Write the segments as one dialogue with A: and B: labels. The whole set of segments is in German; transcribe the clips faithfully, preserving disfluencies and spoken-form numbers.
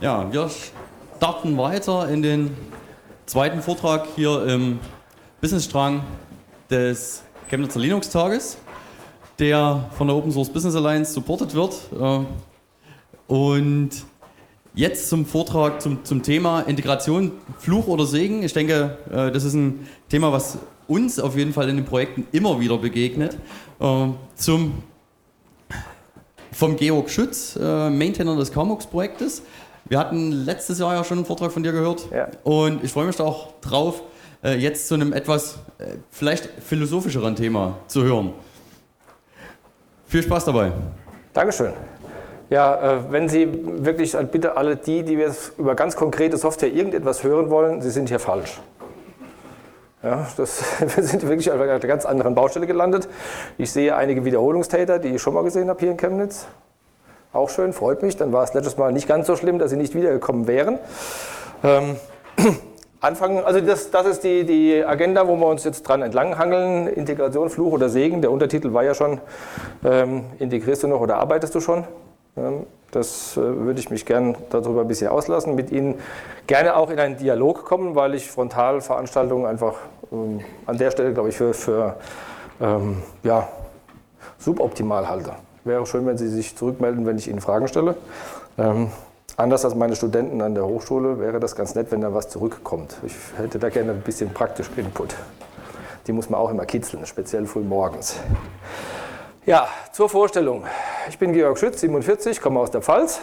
A: Ja, wir starten weiter in den zweiten Vortrag hier im Businessstrang des Chemnitzer Linux-Tages, der von der Open Source Business Alliance supported wird. Und jetzt zum Vortrag zum, zum Thema Integration, Fluch oder Segen. Ich denke, das ist ein Thema, was uns auf jeden Fall in den Projekten immer wieder begegnet. Zum, vom Georg Schütz, Maintainer des CAMUX-Projektes. Wir hatten letztes Jahr ja schon einen Vortrag von dir gehört, ja. Und ich freue mich da auch drauf, jetzt zu einem etwas vielleicht philosophischeren Thema zu hören. Viel Spaß dabei.
B: Dankeschön. Ja, wenn Sie wirklich, bitte alle die, die jetzt über ganz konkrete Software irgendetwas hören wollen, Sie sind hier falsch. Ja, das, wir sind wirklich auf einer ganz anderen Baustelle gelandet. Ich sehe einige Wiederholungstäter, die ich schon mal gesehen habe hier in Chemnitz. Auch schön, freut mich. Dann war es letztes Mal nicht ganz so schlimm, dass Sie nicht wiedergekommen wären. Ähm, anfangen, also das, das ist die, die Agenda, wo wir uns jetzt dran entlanghangeln. Integration, Fluch oder Segen. Der Untertitel war ja schon, ähm, integrierst du noch oder arbeitest du schon? Ähm, das äh, würde ich mich gerne darüber ein bisschen auslassen, mit Ihnen gerne auch in einen Dialog kommen, weil ich Frontalveranstaltungen einfach ähm, an der Stelle, glaube ich, für, für ähm, ja, suboptimal halte. Wäre schön, wenn Sie sich zurückmelden, wenn ich Ihnen Fragen stelle. Ähm, anders als meine Studenten an der Hochschule wäre das ganz nett, wenn da was zurückkommt. Ich hätte da gerne ein bisschen praktischen Input. Die muss man auch immer kitzeln, speziell früh morgens. Ja, zur Vorstellung. Ich bin Georg Schütz, siebenundvierzig, komme aus der Pfalz.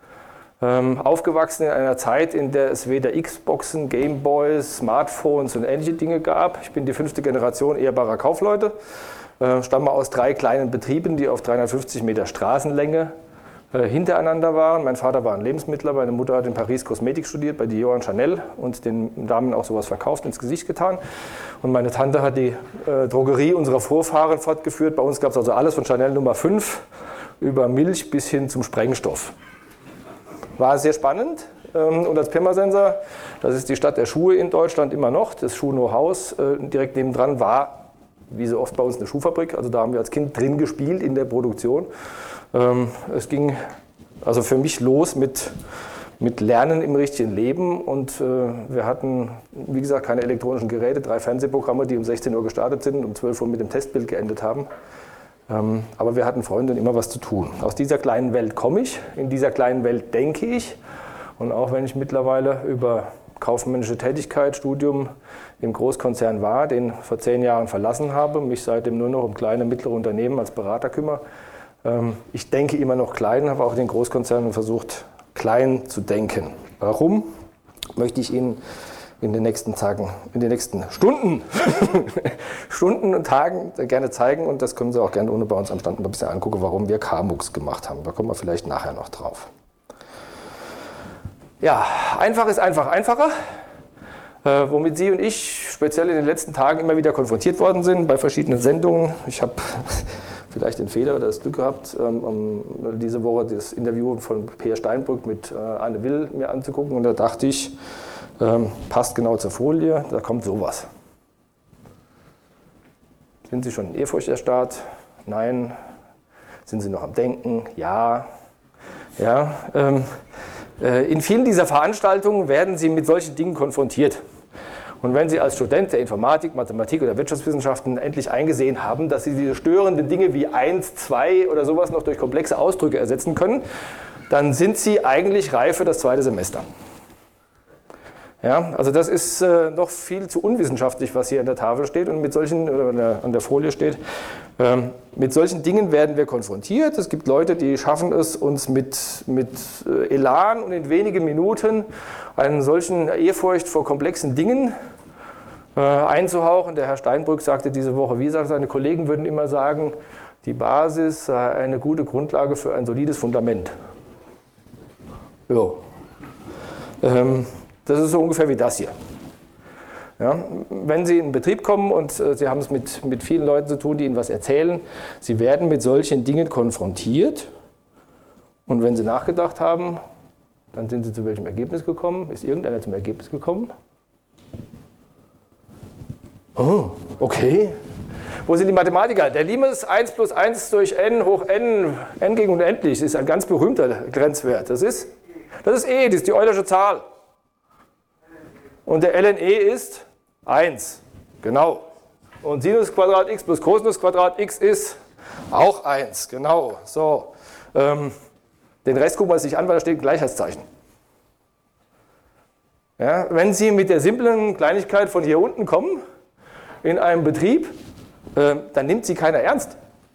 B: Ähm, aufgewachsen in einer Zeit, in der es weder Xboxen, Gameboys, Smartphones und ähnliche Dinge gab. Ich bin die fünfte Generation ehrbarer Kaufleute. Äh, stamme aus drei kleinen Betrieben, die auf dreihundertfünfzig Meter Straßenlänge äh, hintereinander waren. Mein Vater war ein Lebensmittler, meine Mutter hat in Paris Kosmetik studiert bei Dior und Chanel und den Damen auch sowas verkauft, ins Gesicht getan. Und meine Tante hat die äh, Drogerie unserer Vorfahren fortgeführt. Bei uns gab es also alles von Chanel Nummer fünf über Milch bis hin zum Sprengstoff. War sehr spannend. Ähm, und als Pirmasensor, das ist die Stadt der Schuhe in Deutschland immer noch, das Schuhno-Haus äh, direkt nebendran war, wie so oft bei uns eine Schuhfabrik, also da haben wir als Kind drin gespielt in der Produktion. Ähm, es ging also für mich los mit, mit Lernen im richtigen Leben und äh, wir hatten, wie gesagt, keine elektronischen Geräte, drei Fernsehprogramme, die um sechzehn Uhr gestartet sind und um zwölf Uhr mit dem Testbild geendet haben. Ähm, aber wir hatten Freunde und immer was zu tun. Aus dieser kleinen Welt komme ich, in dieser kleinen Welt denke ich und auch wenn ich mittlerweile über kaufmännische Tätigkeit, Studium im Großkonzern war, den vor zehn Jahren verlassen habe, mich seitdem nur noch um kleine, mittlere Unternehmen als Berater kümmere. Ich denke immer noch klein, habe auch in den Konzernen versucht, klein zu denken. Warum? Möchte ich Ihnen in den nächsten Tagen, in den nächsten Stunden, Stunden und Tagen gerne zeigen und das können Sie auch gerne ohne bei uns am Stand ein bisschen angucken, warum wir CAMUX gemacht haben. Da kommen wir vielleicht nachher noch drauf. Ja, einfach ist einfach einfacher, äh, womit Sie und ich speziell in den letzten Tagen immer wieder konfrontiert worden sind bei verschiedenen Sendungen. Ich habe vielleicht den Fehler oder das Glück gehabt, ähm, diese Woche das Interview von Peer Steinbrück mit äh, Anne Will mir anzugucken und da dachte ich, ähm, passt genau zur Folie, da kommt sowas. Sind Sie schon in Ehrfurcht erstarrt? Nein. Sind Sie noch am Denken? Ja. Ja. Ähm, In vielen dieser Veranstaltungen werden Sie mit solchen Dingen konfrontiert. Und wenn Sie als Student der Informatik, Mathematik oder Wirtschaftswissenschaften endlich eingesehen haben, dass Sie diese störenden Dinge wie eins, zwei oder sowas noch durch komplexe Ausdrücke ersetzen können, dann sind Sie eigentlich reif für das zweite Semester. Ja, also das ist äh, noch viel zu unwissenschaftlich, was hier an der Tafel steht und mit solchen, oder an der, an der Folie steht. Ähm, mit solchen Dingen werden wir konfrontiert. Es gibt Leute, die schaffen es, uns mit, mit äh, Elan und in wenigen Minuten einen solchen Ehrfurcht vor komplexen Dingen äh, einzuhauchen. Der Herr Steinbrück sagte diese Woche, wie gesagt, seine Kollegen würden immer sagen, die Basis sei eine gute Grundlage für ein solides Fundament. Jo. Ähm, Das ist so ungefähr wie das hier. Ja, wenn Sie in einen Betrieb kommen und äh, Sie haben es mit, mit vielen Leuten zu tun, die Ihnen was erzählen, Sie werden mit solchen Dingen konfrontiert und wenn Sie nachgedacht haben, dann sind Sie zu welchem Ergebnis gekommen? Ist irgendeiner zum Ergebnis gekommen? Oh, okay. Wo sind die Mathematiker? Der Limes eins plus eins durch n hoch n, n gegen unendlich, ist ein ganz berühmter Grenzwert. Das ist Das ist E, das ist die Eulersche Zahl. Und der ln E ist eins. Genau. Und Sinus Quadrat x plus Cosinus Quadrat x ist auch eins. Genau. So. Ähm, den Rest gucken wir uns nicht an, weil da steht ein Gleichheitszeichen. Ja, wenn Sie mit der simplen Kleinigkeit von hier unten kommen, in einem Betrieb, äh, dann nimmt Sie keiner ernst.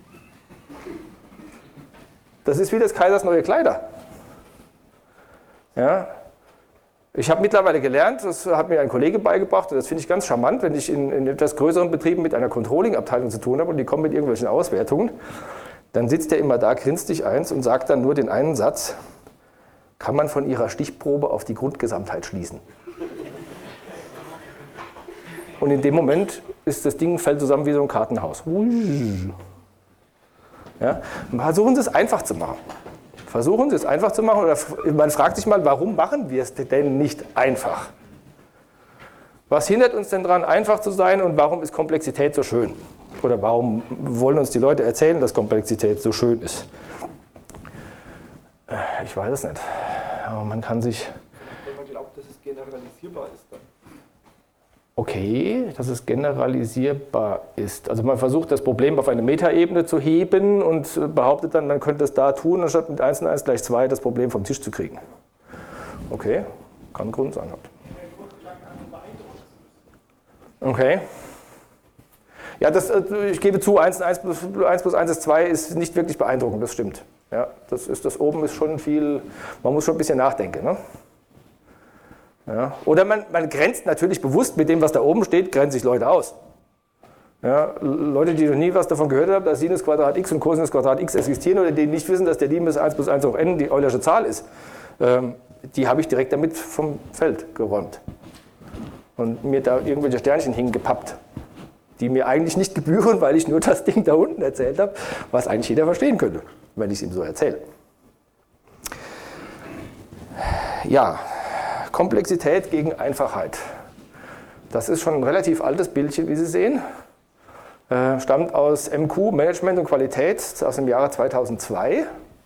B: Das ist wie des Kaisers neue Kleider. Ja. Ich habe mittlerweile gelernt, das hat mir ein Kollege beigebracht, und das finde ich ganz charmant, wenn ich in, in etwas größeren Betrieben mit einer Controlling-Abteilung zu tun habe und die kommen mit irgendwelchen Auswertungen, dann sitzt der immer da, grinst dich eins und sagt dann nur den einen Satz: Kann man von Ihrer Stichprobe auf die Grundgesamtheit schließen? Und in dem Moment ist das Ding, fällt zusammen wie so ein Kartenhaus. Ja? Versuchen Sie es einfach zu machen. Versuchen Sie es einfach zu machen. Oder man fragt sich mal, warum machen wir es denn nicht einfach? Was hindert uns denn daran, einfach zu sein, und warum ist Komplexität so schön? Oder warum wollen uns die Leute erzählen, dass Komplexität so schön ist? Ich weiß es nicht. Aber man kann sich...
C: Wenn man glaubt, dass es generalisierbar ist dann.
B: Okay, dass es generalisierbar ist. Also man versucht, das Problem auf eine Metaebene zu heben und behauptet dann, man könnte es da tun, anstatt mit eins und eins gleich zwei das Problem vom Tisch zu kriegen. Okay, kann ein Grund sein. Okay. Ja, das, ich gebe zu, eins und eins plus eins ist zwei ist nicht wirklich beeindruckend, das stimmt. Ja, das, ist, das oben ist schon viel, man muss schon ein bisschen nachdenken. Ne? Ja, oder man, man grenzt natürlich bewusst mit dem, was da oben steht, grenzt sich Leute aus. Ja, Leute, die noch nie was davon gehört haben, dass Sinus Quadrat x und Cosinus Quadrat x existieren, oder die nicht wissen, dass der Lim bis eins plus eins hoch n die Eulersche Zahl ist, ähm, die habe ich direkt damit vom Feld geräumt. Und mir da irgendwelche Sternchen hingepappt, die mir eigentlich nicht gebühren, weil ich nur das Ding da unten erzählt habe, was eigentlich jeder verstehen könnte, wenn ich es ihm so erzähle. Ja. Komplexität gegen Einfachheit. Das ist schon ein relativ altes Bildchen, wie Sie sehen. Äh, stammt aus M Q, Management und Qualität, aus dem Jahre zweitausendzwei.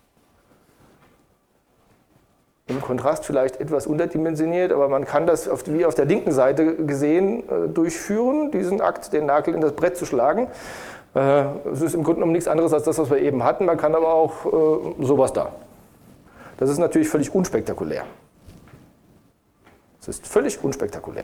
B: Im Kontrast vielleicht etwas unterdimensioniert, aber man kann das auf, wie auf der linken Seite gesehen äh, durchführen, diesen Akt, den Nagel in das Brett zu schlagen. Äh, es ist im Grunde genommen nichts anderes als das, was wir eben hatten. Man kann aber auch äh, sowas da. Das ist natürlich völlig unspektakulär. Das ist völlig unspektakulär.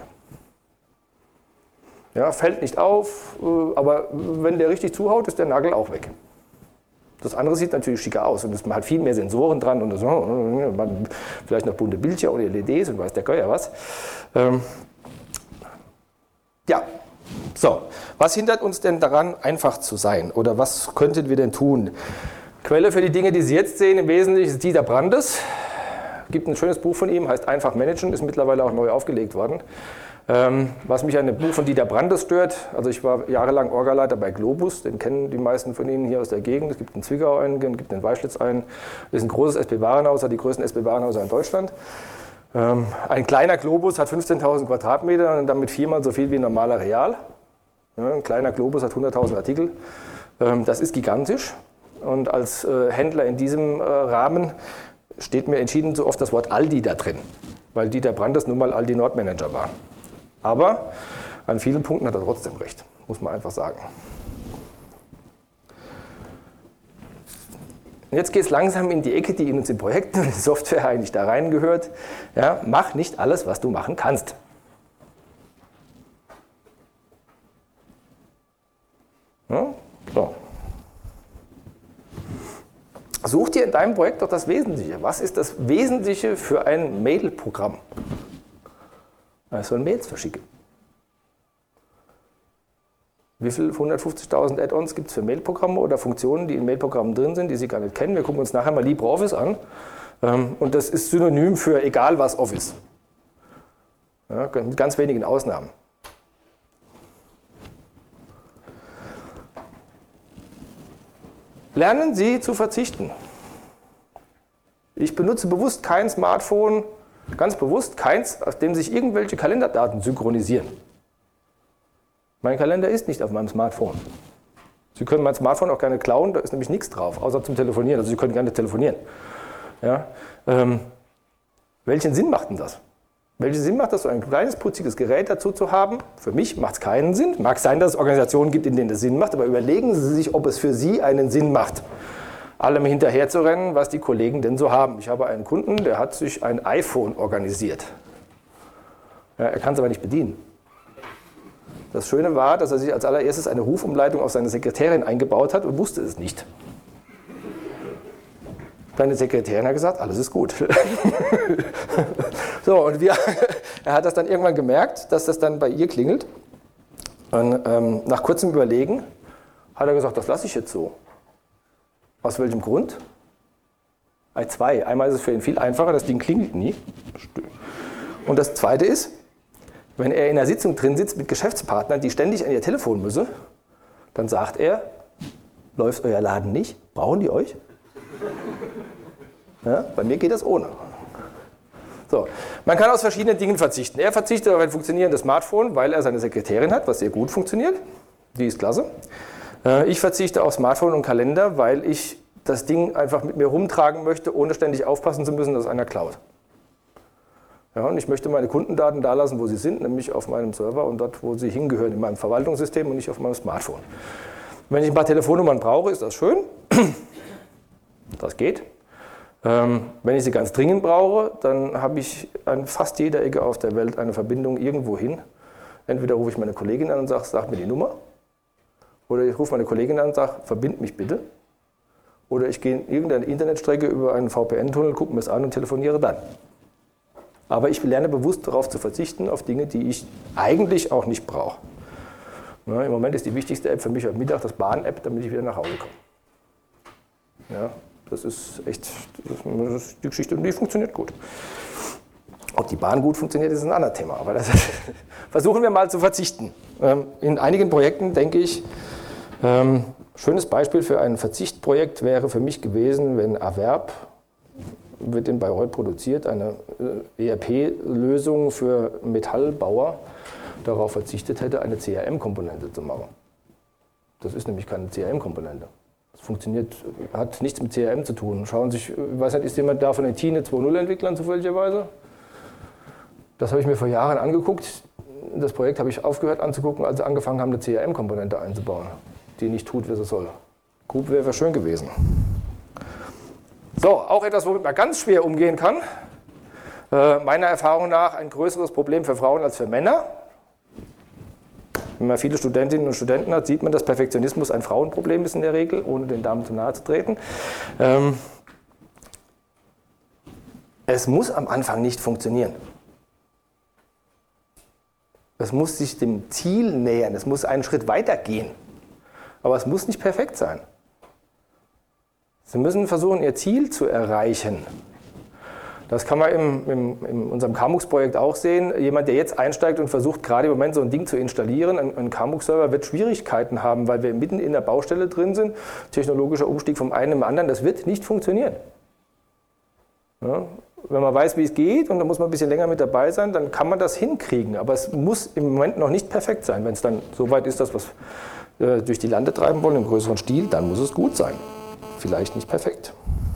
B: Ja, fällt nicht auf, aber wenn der richtig zuhaut, ist der Nagel auch weg. Das andere sieht natürlich schicker aus und man hat viel mehr Sensoren dran und so, man, vielleicht noch bunte Bildschirme oder L E Ds und weiß der Geier was. Ähm, ja, so. Was hindert uns denn daran, einfach zu sein? Oder was könnten wir denn tun? Quelle für die Dinge, die Sie jetzt sehen, im Wesentlichen ist Dieter Brandes. Es gibt ein schönes Buch von ihm, heißt Einfach Managen, ist mittlerweile auch neu aufgelegt worden. Ähm, was mich an dem Buch von Dieter Brandes stört, also ich war jahrelang Orgaleiter bei Globus, den kennen die meisten von Ihnen hier aus der Gegend. Es gibt in Zwickau einen, es gibt in Weischlitz einen. Das ist ein großes S B-Warenhaus, hat die größten S B-Warenhäuser in Deutschland. Ähm, ein kleiner Globus hat fünfzehntausend Quadratmeter und damit viermal so viel wie ein normaler Real. Ja, ein kleiner Globus hat hunderttausend Artikel. Ähm, das ist gigantisch. Und als äh, Händler in diesem äh, Rahmen steht mir entschieden so oft das Wort Aldi da drin, weil Dieter Brandes nun mal Aldi Nordmanager war. Aber an vielen Punkten hat er trotzdem recht, muss man einfach sagen. Und jetzt geht es langsam in die Ecke, die in unseren Projekten und in Software eigentlich da reingehört. Ja, mach nicht alles, was du machen kannst. Ja, so. Such dir in deinem Projekt doch das Wesentliche. Was ist das Wesentliche für ein Mail-Programm? Ich soll Mails verschicken. Wie viele hundertfünfzigtausend Add-ons gibt es für Mail-Programme oder Funktionen, die in Mail-Programmen drin sind, die Sie gar nicht kennen? Wir gucken uns nachher mal LibreOffice an. Und das ist synonym für egal was Office. Ja, mit ganz wenigen Ausnahmen. Lernen Sie zu verzichten. Ich benutze bewusst kein Smartphone, ganz bewusst keins, auf dem sich irgendwelche Kalenderdaten synchronisieren. Mein Kalender ist nicht auf meinem Smartphone. Sie können mein Smartphone auch gerne klauen, da ist nämlich nichts drauf, außer zum Telefonieren. Also Sie können gerne telefonieren. Ja, ähm, Welchen Sinn macht denn das? Welchen Sinn macht das, so ein kleines, putziges Gerät dazu zu haben? Für mich macht es keinen Sinn. Mag sein, dass es Organisationen gibt, in denen das Sinn macht, aber überlegen Sie sich, ob es für Sie einen Sinn macht, allem hinterher zu rennen, was die Kollegen denn so haben. Ich habe einen Kunden, der hat sich ein iPhone organisiert. Ja, er kann es aber nicht bedienen. Das Schöne war, dass er sich als allererstes eine Rufumleitung auf seine Sekretärin eingebaut hat und wusste es nicht. Seine Sekretärin hat gesagt, alles ist gut. So, und wir, er hat das dann irgendwann gemerkt, dass das dann bei ihr klingelt. Und ähm, nach kurzem Überlegen hat er gesagt, das lasse ich jetzt so. Aus welchem Grund? Bei zwei. Einmal ist es für ihn viel einfacher, das Ding klingelt nie. Und das Zweite ist, wenn er in einer Sitzung drin sitzt mit Geschäftspartnern, die ständig an ihr Telefon müssen, dann sagt er, läuft euer Laden nicht? Brauchen die euch? Ja, bei mir geht das ohne. So, man kann aus verschiedenen Dingen verzichten. Er verzichtet auf ein funktionierendes Smartphone, weil er seine Sekretärin hat, was sehr gut funktioniert. Die ist klasse. Ich verzichte auf Smartphone und Kalender, weil ich das Ding einfach mit mir rumtragen möchte, ohne ständig aufpassen zu müssen, dass einer klaut. Ja, und ich möchte meine Kundendaten da lassen, wo sie sind, nämlich auf meinem Server und dort, wo sie hingehören, in meinem Verwaltungssystem und nicht auf meinem Smartphone. Wenn ich ein paar Telefonnummern brauche, ist das schön. Das geht. Ähm, wenn ich sie ganz dringend brauche, dann habe ich an fast jeder Ecke auf der Welt eine Verbindung irgendwo hin. Entweder rufe ich meine Kollegin an und sage, sag mir die Nummer. Oder ich rufe meine Kollegin an und sage, verbind mich bitte. Oder ich gehe in irgendeine Internetstrecke über einen V P N-Tunnel, gucke mir es an und telefoniere dann. Aber ich lerne bewusst darauf zu verzichten, auf Dinge, die ich eigentlich auch nicht brauche. Ja, im Moment ist die wichtigste App für mich heute Mittag das Bahn-App, damit ich wieder nach Hause komme. Ja, das ist echt das ist die Geschichte und die funktioniert gut. Ob die Bahn gut funktioniert, ist ein anderes Thema. Aber das versuchen wir mal zu verzichten. In einigen Projekten denke ich, ähm, schönes Beispiel für ein Verzichtprojekt wäre für mich gewesen, wenn Averb, wird in Bayreuth produziert, eine E R P-Lösung für Metallbauer darauf verzichtet hätte, eine C R M-Komponente zu machen. Das ist nämlich keine C R M-Komponente. Das funktioniert, hat nichts mit C R M zu tun. Schauen Sie sich, ich weiß nicht, ist jemand da von den Tine zwei Punkt null-Entwicklern zufälligerweise? Das habe ich mir vor Jahren angeguckt. Das Projekt habe ich aufgehört anzugucken, als sie angefangen haben, eine C R M-Komponente einzubauen, die nicht tut, wie sie soll. Group wäre schön gewesen. So, auch etwas, womit man ganz schwer umgehen kann. Äh, meiner Erfahrung nach ein größeres Problem für Frauen als für Männer. Wenn man viele Studentinnen und Studenten hat, sieht man, dass Perfektionismus ein Frauenproblem ist in der Regel, ohne den Damen zu nahe zu treten. Ähm, es muss am Anfang nicht funktionieren. Es muss sich dem Ziel nähern, es muss einen Schritt weiter gehen. Aber es muss nicht perfekt sein. Sie müssen versuchen, Ihr Ziel zu erreichen. Das kann man im, im, in unserem Kamux-Projekt auch sehen. Jemand, der jetzt einsteigt und versucht, gerade im Moment so ein Ding zu installieren, ein, ein Kamux-Server, wird Schwierigkeiten haben, weil wir mitten in der Baustelle drin sind. Technologischer Umstieg vom einen im anderen, das wird nicht funktionieren. Ja, wenn man weiß, wie es geht, und da muss man ein bisschen länger mit dabei sein, dann kann man das hinkriegen. Aber es muss im Moment noch nicht perfekt sein. Wenn es dann so weit ist, dass wir es äh, durch die Lande treiben wollen, im größeren Stil, dann muss es gut sein. Vielleicht nicht perfekt.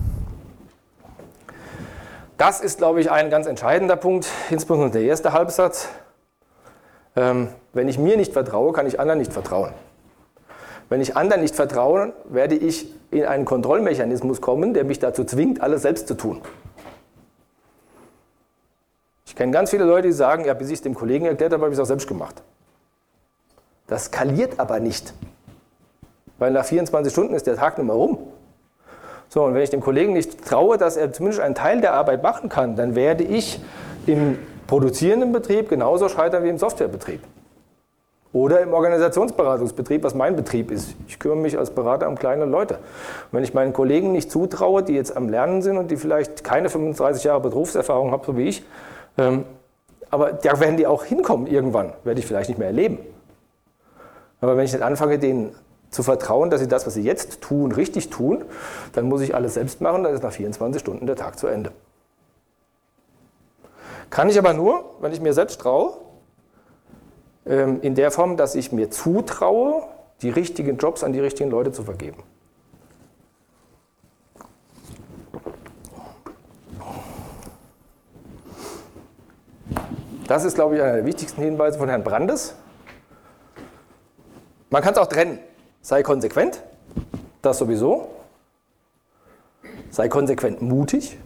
B: Das ist, glaube ich, ein ganz entscheidender Punkt, insbesondere der erste Halbsatz. Ähm, wenn ich mir nicht vertraue, kann ich anderen nicht vertrauen. Wenn ich anderen nicht vertraue, werde ich in einen Kontrollmechanismus kommen, der mich dazu zwingt, alles selbst zu tun. Ich kenne ganz viele Leute, die sagen, ja, bis ich es dem Kollegen erklärt habe, habe ich es auch selbst gemacht. Das skaliert aber nicht. Weil nach vierundzwanzig Stunden ist der Tag nicht mehr rum. So, und wenn ich dem Kollegen nicht traue, dass er zumindest einen Teil der Arbeit machen kann, dann werde ich im produzierenden Betrieb genauso scheitern wie im Softwarebetrieb. Oder im Organisationsberatungsbetrieb, was mein Betrieb ist. Ich kümmere mich als Berater um kleine Leute. Und wenn ich meinen Kollegen nicht zutraue, die jetzt am Lernen sind und die vielleicht keine fünfunddreißig Jahre Berufserfahrung haben, so wie ich, ähm, aber da werden die auch hinkommen irgendwann, werde ich vielleicht nicht mehr erleben. Aber wenn ich nicht anfange, denen zu vertrauen, dass sie das, was sie jetzt tun, richtig tun, dann muss ich alles selbst machen, dann ist nach vierundzwanzig Stunden der Tag zu Ende. Kann ich aber nur, wenn ich mir selbst traue, in der Form, dass ich mir zutraue, die richtigen Jobs an die richtigen Leute zu vergeben. Das ist, glaube ich, einer der wichtigsten Hinweise von Herrn Brandes. Man kann es auch trennen. Sei konsequent, das sowieso. Sei konsequent mutig.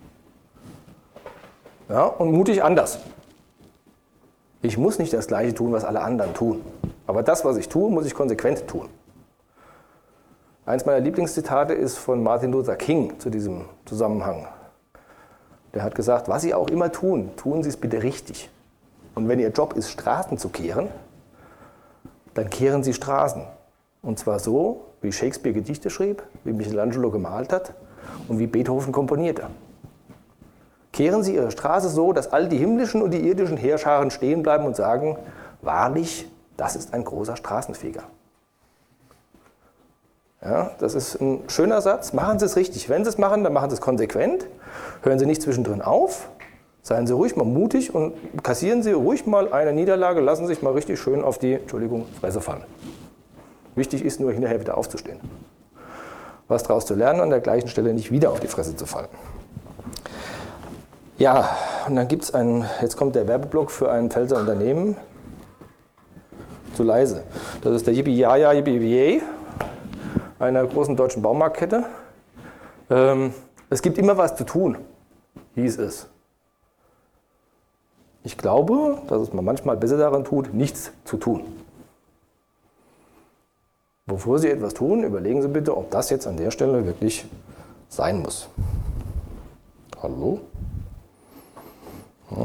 B: Ja, und mutig anders. Ich muss nicht das Gleiche tun, was alle anderen tun. Aber das, was ich tue, muss ich konsequent tun. Eins meiner Lieblingszitate ist von Martin Luther King zu diesem Zusammenhang. Der hat gesagt, was Sie auch immer tun, tun Sie es bitte richtig. Und wenn Ihr Job ist, Straßen zu kehren, dann kehren Sie Straßen. Und zwar so, wie Shakespeare Gedichte schrieb, wie Michelangelo gemalt hat und wie Beethoven komponierte. Kehren Sie Ihre Straße so, dass all die himmlischen und die irdischen Heerscharen stehen bleiben und sagen, wahrlich, das ist ein großer Straßenfeger. Ja, das ist ein schöner Satz. Machen Sie es richtig. Wenn Sie es machen, dann machen Sie es konsequent. Hören Sie nicht zwischendrin auf. Seien Sie ruhig mal mutig und kassieren Sie ruhig mal eine Niederlage. Lassen Sie sich mal richtig schön auf die, Entschuldigung, Fresse fallen. Wichtig ist nur, hinterher wieder aufzustehen. Was daraus zu lernen, an der gleichen Stelle nicht wieder auf die Fresse zu fallen. Ja, und dann gibt es einen, jetzt kommt der Werbeblock für ein Pfälzer Unternehmen. Zu leise. Das ist der Yippie Jaja Yippie Yippie einer großen deutschen Baumarktkette. Ähm, es gibt immer was zu tun, hieß es. Ich glaube, dass es man manchmal besser daran tut, nichts zu tun. Bevor Sie etwas tun, überlegen Sie bitte, ob das jetzt an der Stelle wirklich sein muss. Hallo? Ja.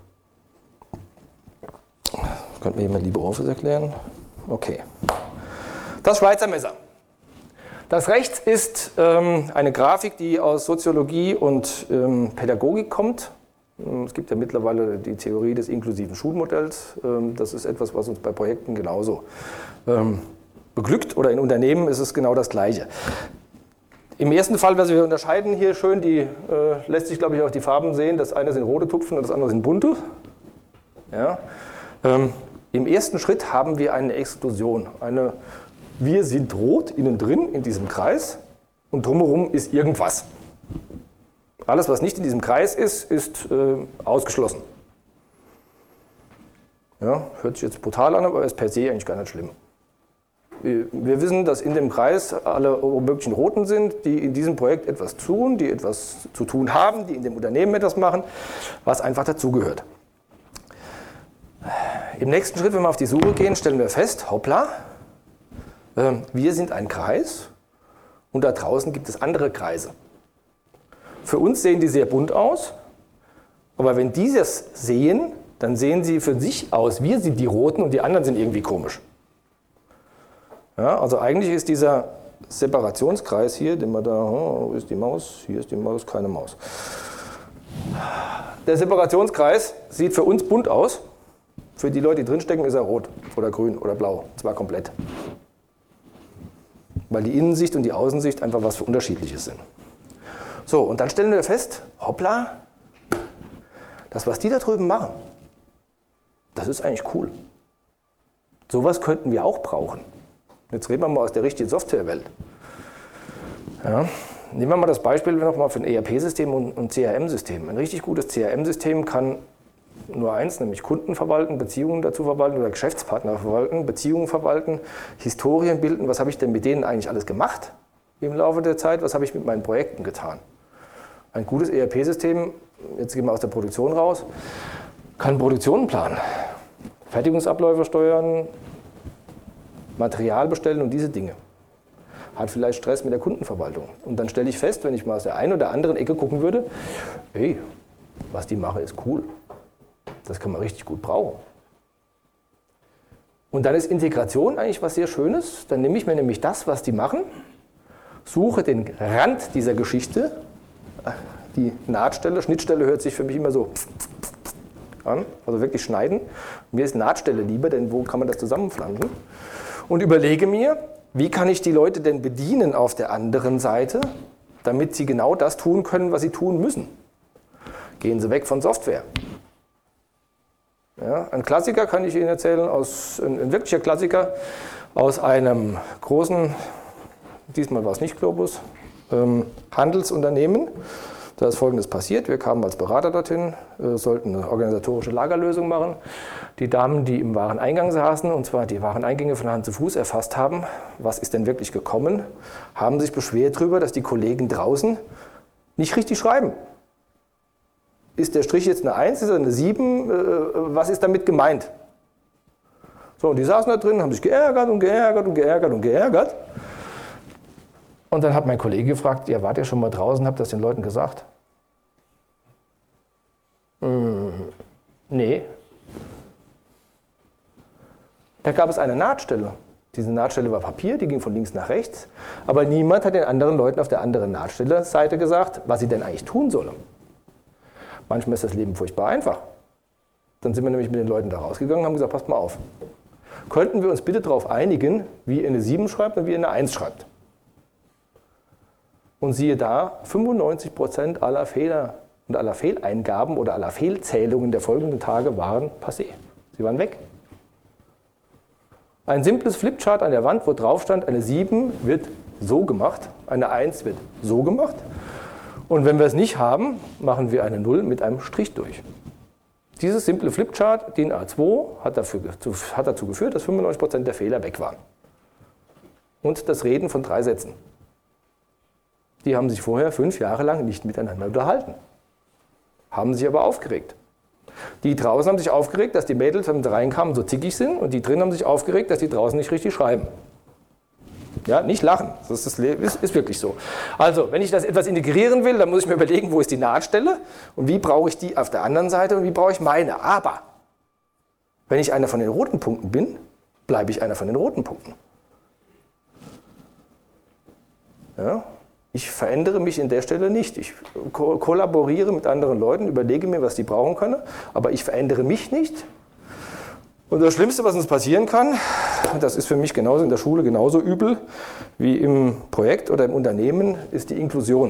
B: Könnte mir jemand LibreOffice erklären? Okay. Das Schweizer Messer. Das rechts ist ähm, eine Grafik, die aus Soziologie und ähm, Pädagogik kommt. Es gibt ja mittlerweile die Theorie des inklusiven Schulmodells. Ähm, das ist etwas, was uns bei Projekten genauso ähm, beglückt. Oder in Unternehmen ist es genau das Gleiche. Im ersten Fall, was wir unterscheiden hier schön, die äh, lässt sich, glaube ich, auch die Farben sehen. Das eine sind rote Tupfen und das andere sind bunte. Ja. Ähm, Im ersten Schritt haben wir eine Exklusion. Eine, wir sind rot innen drin in diesem Kreis und drumherum ist irgendwas. Alles, was nicht in diesem Kreis ist, ist äh, ausgeschlossen. Ja, hört sich jetzt brutal an, aber ist per se eigentlich gar nicht schlimm. Wir, wir wissen, dass in dem Kreis alle möglichen Roten sind, die in diesem Projekt etwas tun, die etwas zu tun haben, die in dem Unternehmen etwas machen, was einfach dazugehört. Im nächsten Schritt, wenn wir auf die Suche gehen, stellen wir fest, hoppla, äh, wir sind ein Kreis und da draußen gibt es andere Kreise. Für uns sehen die sehr bunt aus, aber wenn die das sehen, dann sehen sie für sich aus, wir sind die Roten und die anderen sind irgendwie komisch. Ja, also eigentlich ist dieser Separationskreis hier, den wir da, oh, wo ist die Maus? Hier ist die Maus, keine Maus. Der Separationskreis sieht für uns bunt aus. Für die Leute, die drinstecken, ist er rot oder grün oder blau. Und zwar komplett. Weil die Innensicht und die Außensicht einfach was für Unterschiedliches sind. So, und dann stellen wir fest, hoppla, das, was die da drüben machen, das ist eigentlich cool. Sowas könnten wir auch brauchen. Jetzt reden wir mal aus der richtigen Softwarewelt. Ja, nehmen wir mal das Beispiel nochmal für ein E R P-System und ein C R M-System. Ein richtig gutes C R M-System kann nur eins, nämlich Kunden verwalten, Beziehungen dazu verwalten oder Geschäftspartner verwalten, Beziehungen verwalten, Historien bilden. Was habe ich denn mit denen eigentlich alles gemacht im Laufe der Zeit? Was habe ich mit meinen Projekten getan? Ein gutes E R P-System, jetzt gehen wir aus der Produktion raus, kann Produktionen planen, Fertigungsabläufe steuern, Material bestellen und diese Dinge. Hat vielleicht Stress mit der Kundenverwaltung. Und dann stelle ich fest, wenn ich mal aus der einen oder anderen Ecke gucken würde, hey, was die machen, ist cool. Das kann man richtig gut brauchen. Und dann ist Integration eigentlich was sehr Schönes. Dann nehme ich mir nämlich das, was die machen, suche den Rand dieser Geschichte, die Nahtstelle, Schnittstelle hört sich für mich immer so an, also wirklich schneiden. Mir ist Nahtstelle lieber, denn wo kann man das zusammenpflanzen? Und überlege mir, wie kann ich die Leute denn bedienen auf der anderen Seite, damit sie genau das tun können, was sie tun müssen. Gehen Sie weg von Software. Ja, ein Klassiker kann ich Ihnen erzählen, aus, ein, ein wirklicher Klassiker aus einem großen, diesmal war es nicht Globus, ähm, Handelsunternehmen. Da ist Folgendes passiert. Wir kamen als Berater dorthin, äh, sollten eine organisatorische Lagerlösung machen. Die Damen, die im Wareneingang saßen, und zwar die Wareneingänge von Hand zu Fuß erfasst haben, was ist denn wirklich gekommen, haben sich beschwert darüber, dass die Kollegen draußen nicht richtig schreiben. Ist der Strich jetzt eine eins, ist er eine sieben? Äh, was ist damit gemeint? So, und die saßen da drin, haben sich geärgert und geärgert und geärgert und geärgert. Und dann hat mein Kollege gefragt, ja, wart ihr schon mal draußen, habt ihr das den Leuten gesagt? Hm, nee. Da gab es eine Nahtstelle. Diese Nahtstelle war Papier, die ging von links nach rechts. Aber niemand hat den anderen Leuten auf der anderen Nahtstelle-Seite gesagt, was sie denn eigentlich tun sollen. Manchmal ist das Leben furchtbar einfach. Dann sind wir nämlich mit den Leuten da rausgegangen und haben gesagt, passt mal auf. Könnten wir uns bitte darauf einigen, wie ihr eine sieben schreibt und wie ihr eine eins schreibt? Und siehe da, fünfundneunzig Prozent aller Fehler und aller Fehleingaben oder aller Fehlzählungen der folgenden Tage waren passé. Sie waren weg. Ein simples Flipchart an der Wand, wo drauf stand, eine sieben wird so gemacht, eine eins wird so gemacht. Und wenn wir es nicht haben, machen wir eine null mit einem Strich durch. Dieses simple Flipchart, D I N A zwei, hat, dafür, hat dazu geführt, dass fünfundneunzig Prozent der Fehler weg waren. Und das Reden von drei Sätzen. Die haben sich vorher fünf Jahre lang nicht miteinander unterhalten. Haben sich aber aufgeregt. Die draußen haben sich aufgeregt, dass die Mädels, wenn sie reinkamen, so zickig sind. Und die drinnen haben sich aufgeregt, dass die draußen nicht richtig schreiben. Ja, nicht lachen. Das ist, ist, ist wirklich so. Also, wenn ich das etwas integrieren will, dann muss ich mir überlegen, wo ist die Nahtstelle und wie brauche ich die auf der anderen Seite und wie brauche ich meine. Aber wenn ich einer von den roten Punkten bin, bleibe ich einer von den roten Punkten. Ja? Ich verändere mich in der Stelle nicht. Ich ko- kollaboriere mit anderen Leuten, überlege mir, was die brauchen können, aber ich verändere mich nicht. Und das Schlimmste, was uns passieren kann, das ist für mich genauso in der Schule genauso übel wie im Projekt oder im Unternehmen, ist die Inklusion.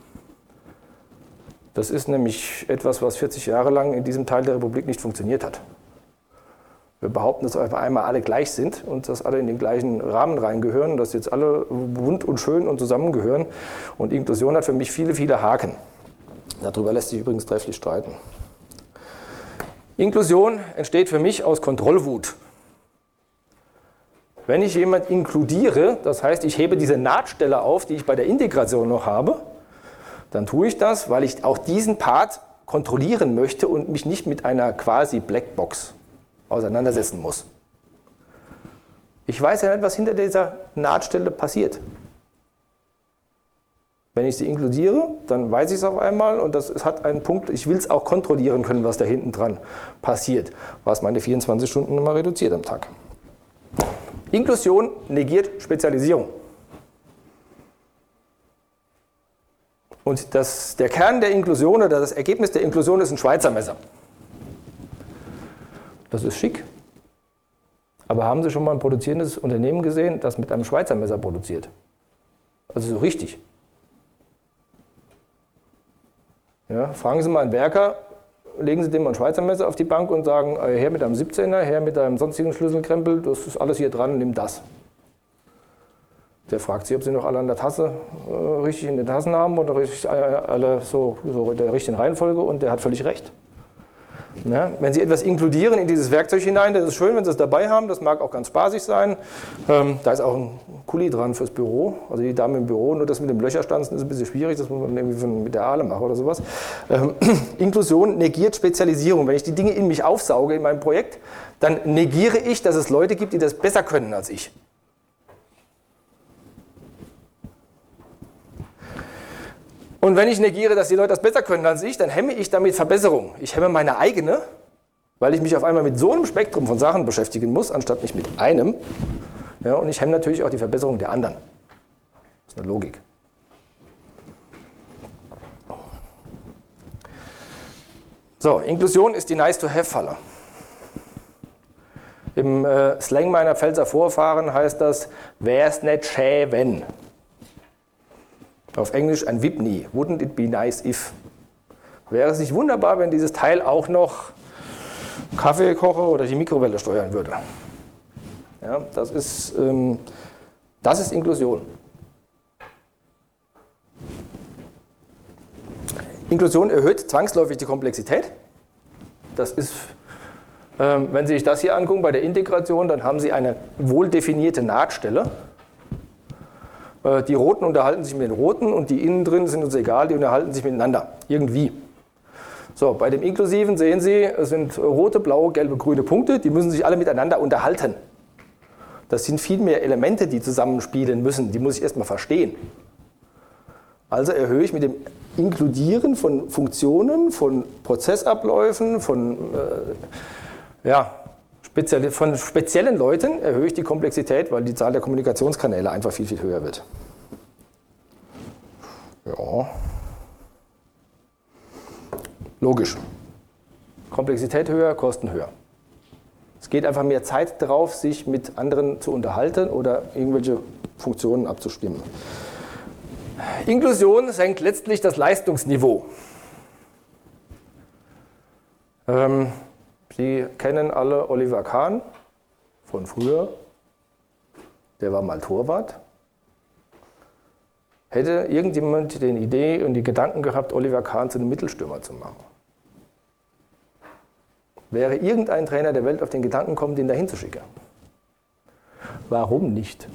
B: Das ist nämlich etwas, was vierzig Jahre lang in diesem Teil der Republik nicht funktioniert hat. Wir behaupten, dass auf einmal alle gleich sind und dass alle in den gleichen Rahmen reingehören und dass jetzt alle bunt und schön und zusammengehören. Und Inklusion hat für mich viele, viele Haken. Darüber lässt sich übrigens trefflich streiten. Inklusion entsteht für mich aus Kontrollwut. Wenn ich jemanden inkludiere, das heißt, ich hebe diese Nahtstelle auf, die ich bei der Integration noch habe, dann tue ich das, weil ich auch diesen Part kontrollieren möchte und mich nicht mit einer quasi Blackbox auseinandersetzen muss. Ich weiß ja nicht, was hinter dieser Nahtstelle passiert. Wenn ich sie inkludiere, dann weiß ich es auf einmal und das es hat einen Punkt, ich will es auch kontrollieren können, was da hinten dran passiert, was meine vierundzwanzig Stunden immer reduziert am Tag. Inklusion negiert Spezialisierung. Und das, der Kern der Inklusion oder das Ergebnis der Inklusion ist ein Schweizer Messer. Das ist schick. Aber haben Sie schon mal ein produzierendes Unternehmen gesehen, das mit einem Schweizer Messer produziert? Also so richtig. Ja, fragen Sie mal einen Werker, legen Sie dem mal ein Schweizer Messer auf die Bank und sagen, her mit einem siebzehner, her mit einem sonstigen Schlüsselkrempel, das ist alles hier dran, nimm das. Der fragt Sie, ob Sie noch alle an der Tasse äh, richtig in den Tassen haben oder richtig, alle so, so in der richtigen Reihenfolge und der hat völlig recht. Ja, wenn Sie etwas inkludieren in dieses Werkzeug hinein, das ist schön, wenn Sie es dabei haben, das mag auch ganz spaßig sein. Ähm, da ist auch ein Kuli dran fürs Büro, also die Dame im Büro, nur das mit dem Löcherstanzen ist ein bisschen schwierig, das muss man irgendwie von, mit der Ahle machen oder sowas. Ähm, Inklusion negiert Spezialisierung. Wenn ich die Dinge in mich aufsauge in meinem Projekt, dann negiere ich, dass es Leute gibt, die das besser können als ich. Und wenn ich negiere, dass die Leute das besser können als ich, dann hemme ich damit Verbesserung. Ich hemme meine eigene, weil ich mich auf einmal mit so einem Spektrum von Sachen beschäftigen muss, anstatt mich mit einem. Ja, und ich hemme natürlich auch die Verbesserung der anderen. Das ist eine Logik. So, Inklusion ist die Nice-to-have-Falle. Im äh, Slang meiner Pfälzer Vorfahren heißt das, wär's nicht schä, wenn. Auf Englisch ein Whitney. Wouldn't it be nice if? Wäre es nicht wunderbar, wenn dieses Teil auch noch Kaffee koche oder die Mikrowelle steuern würde? Ja, das ist, ähm, das ist Inklusion. Inklusion erhöht zwangsläufig die Komplexität. Das ist, ähm, wenn Sie sich das hier angucken bei der Integration, dann haben Sie eine wohl definierte Nahtstelle. Äh, die Roten unterhalten sich mit den Roten und die innen drin sind uns egal, die unterhalten sich miteinander. Irgendwie. So, bei dem Inklusiven sehen Sie, es sind rote, blaue, gelbe, grüne Punkte, die müssen sich alle miteinander unterhalten. Das sind viel mehr Elemente, die zusammenspielen müssen, die muss ich erstmal verstehen. Also erhöhe ich mit dem Inkludieren von Funktionen, von Prozessabläufen, von, äh, ja, speziell, von speziellen Leuten erhöhe ich die Komplexität, weil die Zahl der Kommunikationskanäle einfach viel, viel höher wird. Ja. Logisch. Komplexität höher, Kosten höher. Es geht einfach mehr Zeit drauf, sich mit anderen zu unterhalten oder irgendwelche Funktionen abzustimmen. Inklusion senkt letztlich das Leistungsniveau. Ähm, Sie kennen alle Oliver Kahn von früher. Der war mal Torwart. Hätte irgendjemand die Idee und die Gedanken gehabt, Oliver Kahn zu einem Mittelstürmer zu machen? Wäre irgendein Trainer der Welt auf den Gedanken gekommen, den dahin zu schicken? Warum nicht?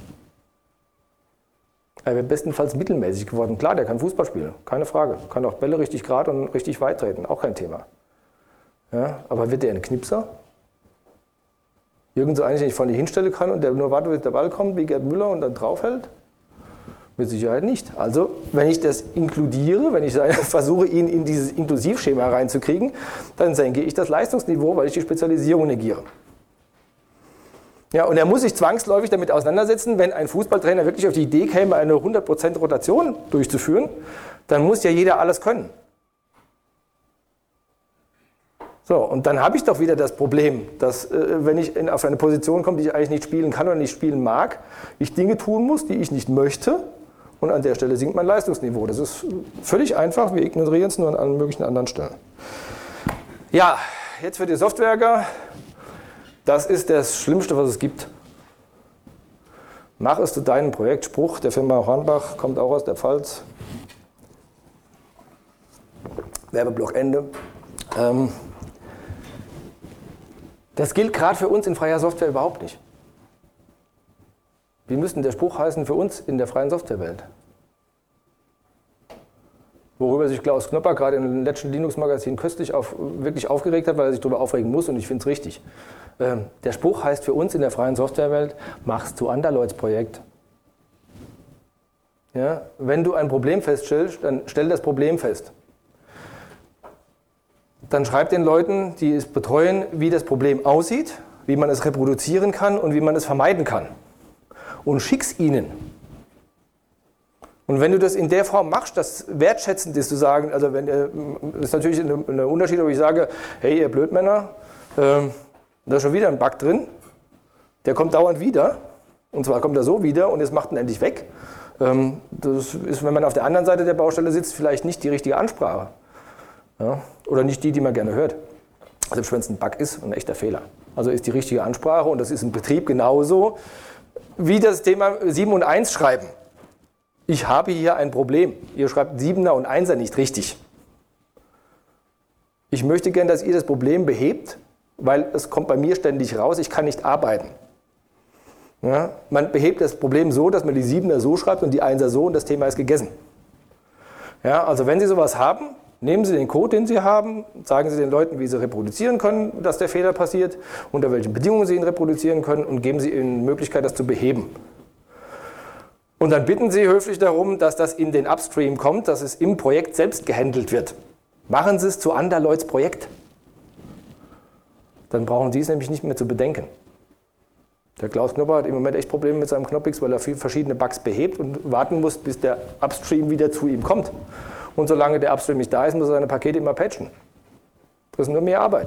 B: Er wäre bestenfalls mittelmäßig geworden. Klar, der kann Fußball spielen, keine Frage. Kann auch Bälle richtig gerade und richtig weit treten, auch kein Thema. Ja, aber wird der ein Knipser? Irgend so einen, den ich vorne hinstellen kann und der nur wartet, bis der Ball kommt, wie Gerd Müller und dann draufhält? Mit Sicherheit nicht. Also, wenn ich das inkludiere, wenn ich versuche, ihn in dieses Inklusivschema reinzukriegen, dann senke ich das Leistungsniveau, weil ich die Spezialisierung negiere. Ja, und er muss sich zwangsläufig damit auseinandersetzen, wenn ein Fußballtrainer wirklich auf die Idee käme, eine hundert Prozent Rotation durchzuführen, dann muss ja jeder alles können. So, und dann habe ich doch wieder das Problem, dass äh, wenn ich in, auf eine Position komme, die ich eigentlich nicht spielen kann oder nicht spielen mag, ich Dinge tun muss, die ich nicht möchte. Und an der Stelle sinkt mein Leistungsniveau. Das ist völlig einfach, wir ignorieren es nur an allen möglichen anderen Stellen. Ja, jetzt für die Softwareker, das ist das Schlimmste, was es gibt. Mach es zu deinem Projekt. Spruch der Firma Hornbach, kommt auch aus der Pfalz. Werbeblock Ende. Ähm, das gilt gerade für uns in freier Software überhaupt nicht. Wie müsste der Spruch heißen für uns in der freien Softwarewelt? Worüber sich Klaus Knopper gerade im letzten Linux-Magazin köstlich auf, wirklich aufgeregt hat, weil er sich darüber aufregen muss und ich finde es richtig. Ähm, der Spruch heißt für uns in der freien Softwarewelt, mach's zu Anderleuts Projekt. Ja, wenn du ein Problem feststellst, dann stell das Problem fest. Dann schreib den Leuten, die es betreuen, wie das Problem aussieht, wie man es reproduzieren kann und wie man es vermeiden kann. Und schick's ihnen. Und wenn du das in der Form machst, das wertschätzend ist, zu sagen, also wenn, das ist natürlich ein Unterschied, ob ich sage, hey ihr Blödmänner, äh, da ist schon wieder ein Bug drin, der kommt dauernd wieder, und zwar kommt er so wieder und jetzt macht ihn endlich weg. Ähm, das ist, wenn man auf der anderen Seite der Baustelle sitzt, vielleicht nicht die richtige Ansprache. Ja? Oder nicht die, die man gerne hört. Selbst wenn es ein Bug ist, ein echter Fehler. Also ist die richtige Ansprache und das ist im Betrieb genauso, wie das Thema sieben und eins schreiben. Ich habe hier ein Problem. Ihr schreibt siebener und einser nicht richtig. Ich möchte gern, dass ihr das Problem behebt, weil es kommt bei mir ständig raus, ich kann nicht arbeiten. Ja, man behebt das Problem so, dass man die siebener so schreibt und die einser so und das Thema ist gegessen. Ja, also wenn Sie sowas haben, nehmen Sie den Code, den Sie haben, sagen Sie den Leuten, wie sie reproduzieren können, dass der Fehler passiert, unter welchen Bedingungen Sie ihn reproduzieren können und geben Sie ihnen die Möglichkeit, das zu beheben. Und dann bitten Sie höflich darum, dass das in den Upstream kommt, dass es im Projekt selbst gehandelt wird. Machen Sie es zu Anderleuts Projekt. Dann brauchen Sie es nämlich nicht mehr zu bedenken. Der Klaus Knopper hat im Moment echt Probleme mit seinem Knoppix, weil er viele verschiedene Bugs behebt und warten muss, bis der Upstream wieder zu ihm kommt. Und solange der Upstream nicht da ist, muss er seine Pakete immer patchen. Das ist nur mehr Arbeit.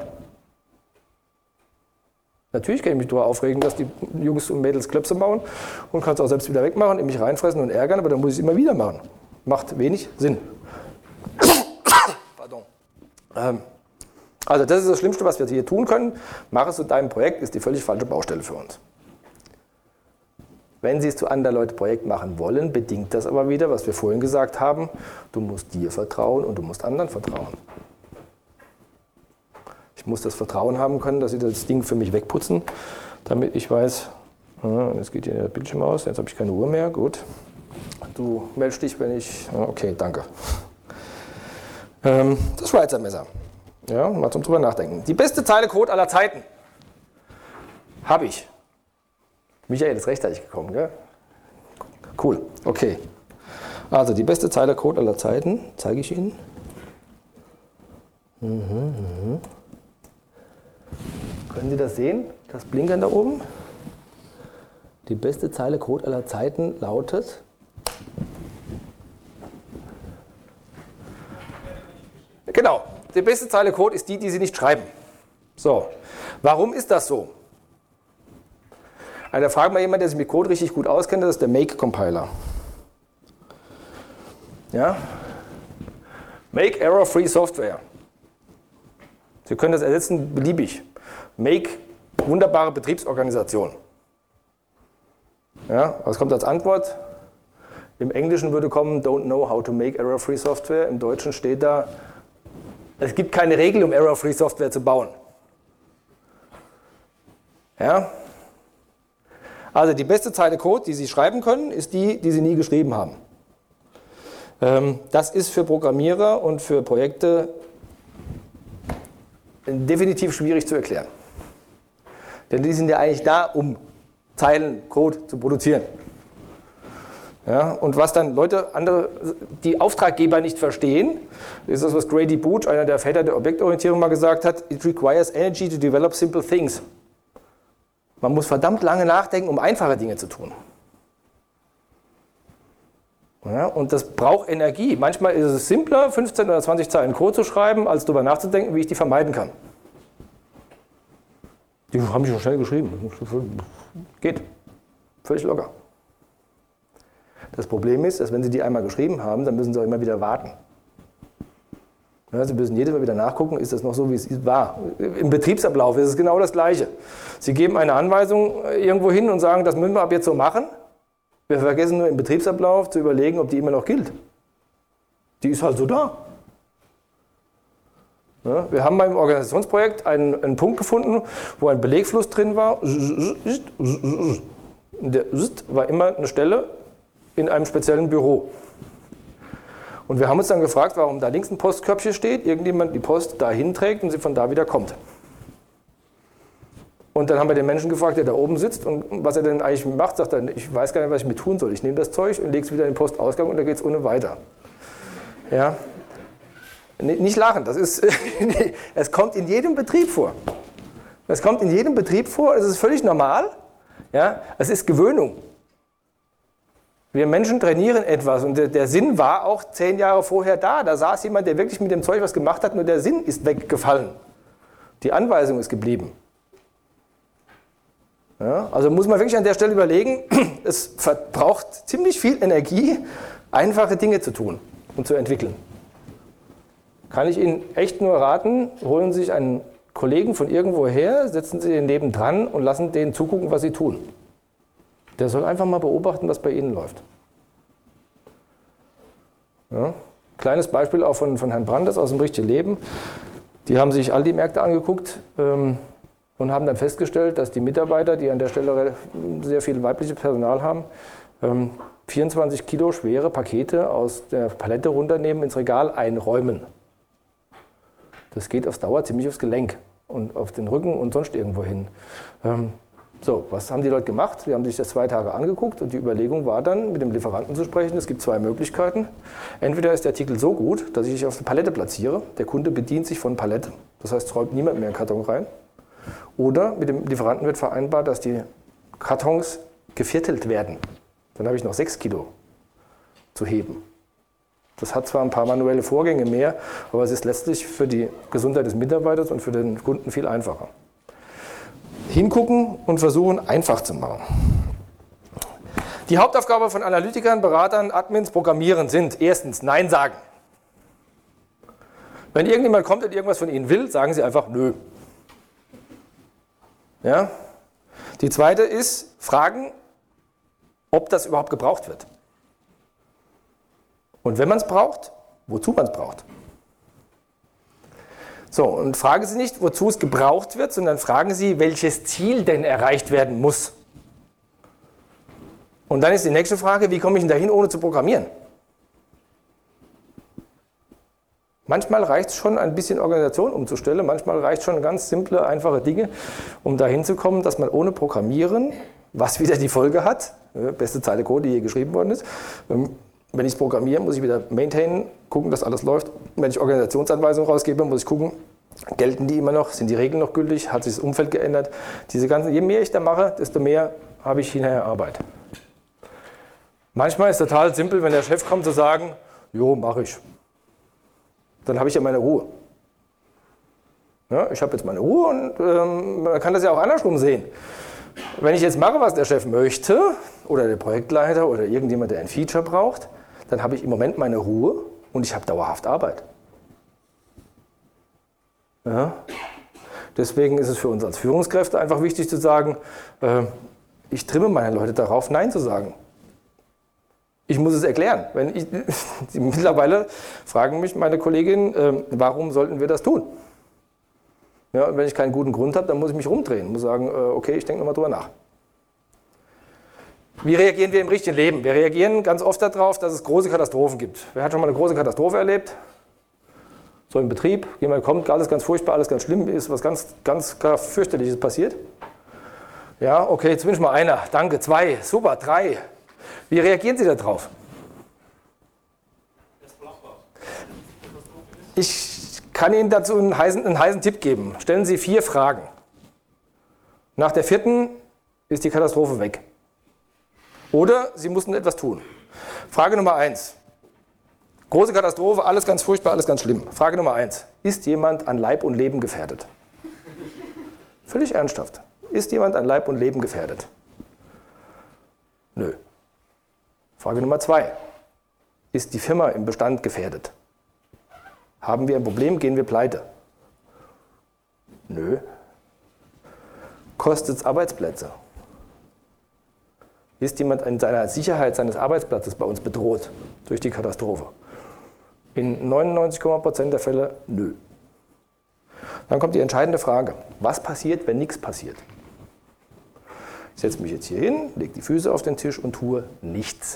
B: Natürlich kann ich mich darüber aufregen, dass die Jungs und Mädels Klöpse bauen und kann es auch selbst wieder wegmachen, in mich reinfressen und ärgern, aber dann muss ich es immer wieder machen. Macht wenig Sinn. Pardon. Ähm, also das ist das Schlimmste, was wir hier tun können. Mach es zu deinem Projekt, ist die völlig falsche Baustelle für uns. Wenn Sie es zu anderen Leuten Projekt machen wollen, bedingt das aber wieder, was wir vorhin gesagt haben, du musst dir vertrauen und du musst anderen vertrauen. Ich muss das Vertrauen haben können, dass Sie das Ding für mich wegputzen, damit ich weiß, jetzt geht hier der Bildschirm aus, jetzt habe ich keine Uhr mehr, gut. Du meldest dich, wenn ich, okay, danke. Ähm, das Schweizer Messer, ja, mal zum drüber nachdenken. Die beste Zeile Code aller Zeiten habe ich. Michael ist rechtzeitig gekommen, gell? Cool, okay. Also die beste Zeile Code aller Zeiten, zeige ich Ihnen. Mhm, mhm. Können Sie das sehen, das Blinkern da oben? Die beste Zeile Code aller Zeiten lautet... Genau, die beste Zeile Code ist die, die Sie nicht schreiben. So, warum ist das so? Also da fragt mal jemand, der sich mit Code richtig gut auskennt, das ist der Make-Compiler. Ja? Make Error-Free Software. Sie können das ersetzen beliebig. Make wunderbare Betriebsorganisation. Ja, was kommt als Antwort? Im Englischen würde kommen, don't know how to make Error-Free Software. Im Deutschen steht da, es gibt keine Regel, um Error-Free Software zu bauen. Ja? Also die beste Zeile Code, die Sie schreiben können, ist die, die Sie nie geschrieben haben. Ähm, das ist für Programmierer und für Projekte definitiv schwierig zu erklären. Denn die sind ja eigentlich da, um Zeilen Code zu produzieren. Ja, und was dann Leute, andere, die Auftraggeber nicht verstehen, ist das, was Grady Booch, einer der Väter der Objektorientierung, mal gesagt hat: It requires energy to develop simple things. Man muss verdammt lange nachdenken, um einfache Dinge zu tun. Ja, und das braucht Energie. Manchmal ist es simpler, fünfzehn oder zwanzig Zeilen Code zu schreiben, als darüber nachzudenken, wie ich die vermeiden kann. Die haben die schon schnell geschrieben. Geht. Völlig locker. Das Problem ist, dass wenn Sie die einmal geschrieben haben, dann müssen Sie auch immer wieder warten. Ja, Sie müssen jedes Mal wieder nachgucken, ist das noch so, wie es war. Im Betriebsablauf ist es genau das Gleiche. Sie geben eine Anweisung irgendwo hin und sagen, das müssen wir ab jetzt so machen. Wir vergessen nur im Betriebsablauf zu überlegen, ob die immer noch gilt. Die ist halt so da. Ja, wir haben beim Organisationsprojekt einen, einen Punkt gefunden, wo ein Belegfluss drin war. Der war immer eine Stelle in einem speziellen Büro. Und wir haben uns dann gefragt, warum da links ein Postkörbchen steht, irgendjemand die Post dahin trägt und sie von da wieder kommt. Und dann haben wir den Menschen gefragt, der da oben sitzt und was er denn eigentlich macht, sagt er, ich weiß gar nicht, was ich mit tun soll. Ich nehme das Zeug und lege es wieder in den Postausgang und da geht es ohne weiter. Ja. Nicht lachen, das ist, es kommt in jedem Betrieb vor. Es kommt in jedem Betrieb vor, es ist völlig normal. Ja. Es ist Gewöhnung. Wir Menschen trainieren etwas und der, der Sinn war auch zehn Jahre vorher da. Da saß jemand, der wirklich mit dem Zeug was gemacht hat, nur der Sinn ist weggefallen. Die Anweisung ist geblieben. Ja, also muss man wirklich an der Stelle überlegen, es verbraucht ziemlich viel Energie, einfache Dinge zu tun und zu entwickeln. Kann ich Ihnen echt nur raten, holen Sie sich einen Kollegen von irgendwo her, setzen Sie den nebendran und lassen den zugucken, was Sie tun. Der soll einfach mal beobachten, was bei Ihnen läuft. Ja, kleines Beispiel auch von, von Herrn Brandes aus dem richtigen Leben. Die haben sich all die Märkte angeguckt ähm, und haben dann festgestellt, dass die Mitarbeiter, die an der Stelle sehr viel weibliches Personal haben, ähm, vierundzwanzig Kilo schwere Pakete aus der Palette runternehmen, ins Regal einräumen. Das geht auf Dauer ziemlich aufs Gelenk und auf den Rücken und sonst irgendwo hin. Ähm, So, was haben die Leute gemacht? Die haben sich das zwei Tage angeguckt und die Überlegung war dann, mit dem Lieferanten zu sprechen. Es gibt zwei Möglichkeiten. Entweder ist der Artikel so gut, dass ich dich auf eine Palette platziere. Der Kunde bedient sich von Palette. Das heißt, es räumt niemand mehr einen Karton rein. Oder mit dem Lieferanten wird vereinbart, dass die Kartons geviertelt werden. Dann habe ich noch sechs Kilo zu heben. Das hat zwar ein paar manuelle Vorgänge mehr, aber es ist letztlich für die Gesundheit des Mitarbeiters und für den Kunden viel einfacher. Hingucken und versuchen, einfach zu machen. Die Hauptaufgabe von Analytikern, Beratern, Admins, Programmierern sind erstens Nein sagen. Wenn irgendjemand kommt und irgendwas von Ihnen will, sagen Sie einfach Nö. Ja? Die zweite ist Fragen ob das überhaupt gebraucht wird. Und wenn man es braucht, wozu man es braucht. So, und fragen Sie nicht, wozu es gebraucht wird, sondern fragen Sie, welches Ziel denn erreicht werden muss. Und dann ist die nächste Frage, wie komme ich denn dahin, ohne zu programmieren? Manchmal reicht es schon, ein bisschen Organisation umzustellen, manchmal reicht schon ganz simple, einfache Dinge, um dahin zu kommen, dass man ohne Programmieren, was wieder die Folge hat, beste Zeile Code, die je geschrieben worden ist, wenn ich es programmiere, muss ich wieder maintainen, gucken, dass alles läuft. Wenn ich Organisationsanweisungen rausgebe, muss ich gucken, gelten die immer noch, sind die Regeln noch gültig, hat sich das Umfeld geändert. Diese ganzen, je mehr ich da mache, desto mehr habe ich hinterher Arbeit. Manchmal ist es total simpel, wenn der Chef kommt, zu sagen, jo, mache ich. Dann habe ich ja meine Ruhe. Ja, ich habe jetzt meine Ruhe und ähm, man kann das ja auch andersrum sehen. Wenn ich jetzt mache, was der Chef möchte, oder der Projektleiter oder irgendjemand, der ein Feature braucht, dann habe ich im Moment meine Ruhe und ich habe dauerhaft Arbeit. Ja. Deswegen ist es für uns als Führungskräfte einfach wichtig zu sagen, äh, ich trimme meine Leute darauf, Nein zu sagen. Ich muss es erklären. Wenn ich, mittlerweile fragen mich meine Kolleginnen, äh, warum sollten wir das tun? Ja, und wenn ich keinen guten Grund habe, dann muss ich mich rumdrehen. Muss sagen, äh, okay, ich denke nochmal drüber nach. Wie reagieren wir im richtigen Leben? Wir reagieren ganz oft darauf, dass es große Katastrophen gibt. Wer hat schon mal eine große Katastrophe erlebt? So im Betrieb, jemand kommt, alles ganz furchtbar, alles ganz schlimm, ist was ganz, ganz fürchterliches passiert. Ja, okay, jetzt wünsche ich mal einer, danke, zwei, super, drei. Wie reagieren Sie darauf? Ich kann Ihnen dazu einen heißen, einen heißen Tipp geben. Stellen Sie vier Fragen. Nach der vierten ist die Katastrophe weg. Oder Sie mussten etwas tun. Frage Nummer eins. Große Katastrophe, alles ganz furchtbar, alles ganz schlimm. Frage Nummer eins. Ist jemand an Leib und Leben gefährdet? Völlig ernsthaft. Ist jemand an Leib und Leben gefährdet? Nö. Frage Nummer zwei. Ist die Firma im Bestand gefährdet? Haben wir ein Problem, gehen wir pleite? Nö. Kostet es Arbeitsplätze? Ist jemand in seiner Sicherheit seines Arbeitsplatzes bei uns bedroht durch die Katastrophe? In neunundneunzig Prozent der Fälle nö. Dann kommt die entscheidende Frage. Was passiert, wenn nichts passiert? Ich setze mich jetzt hier hin, lege die Füße auf den Tisch und tue nichts.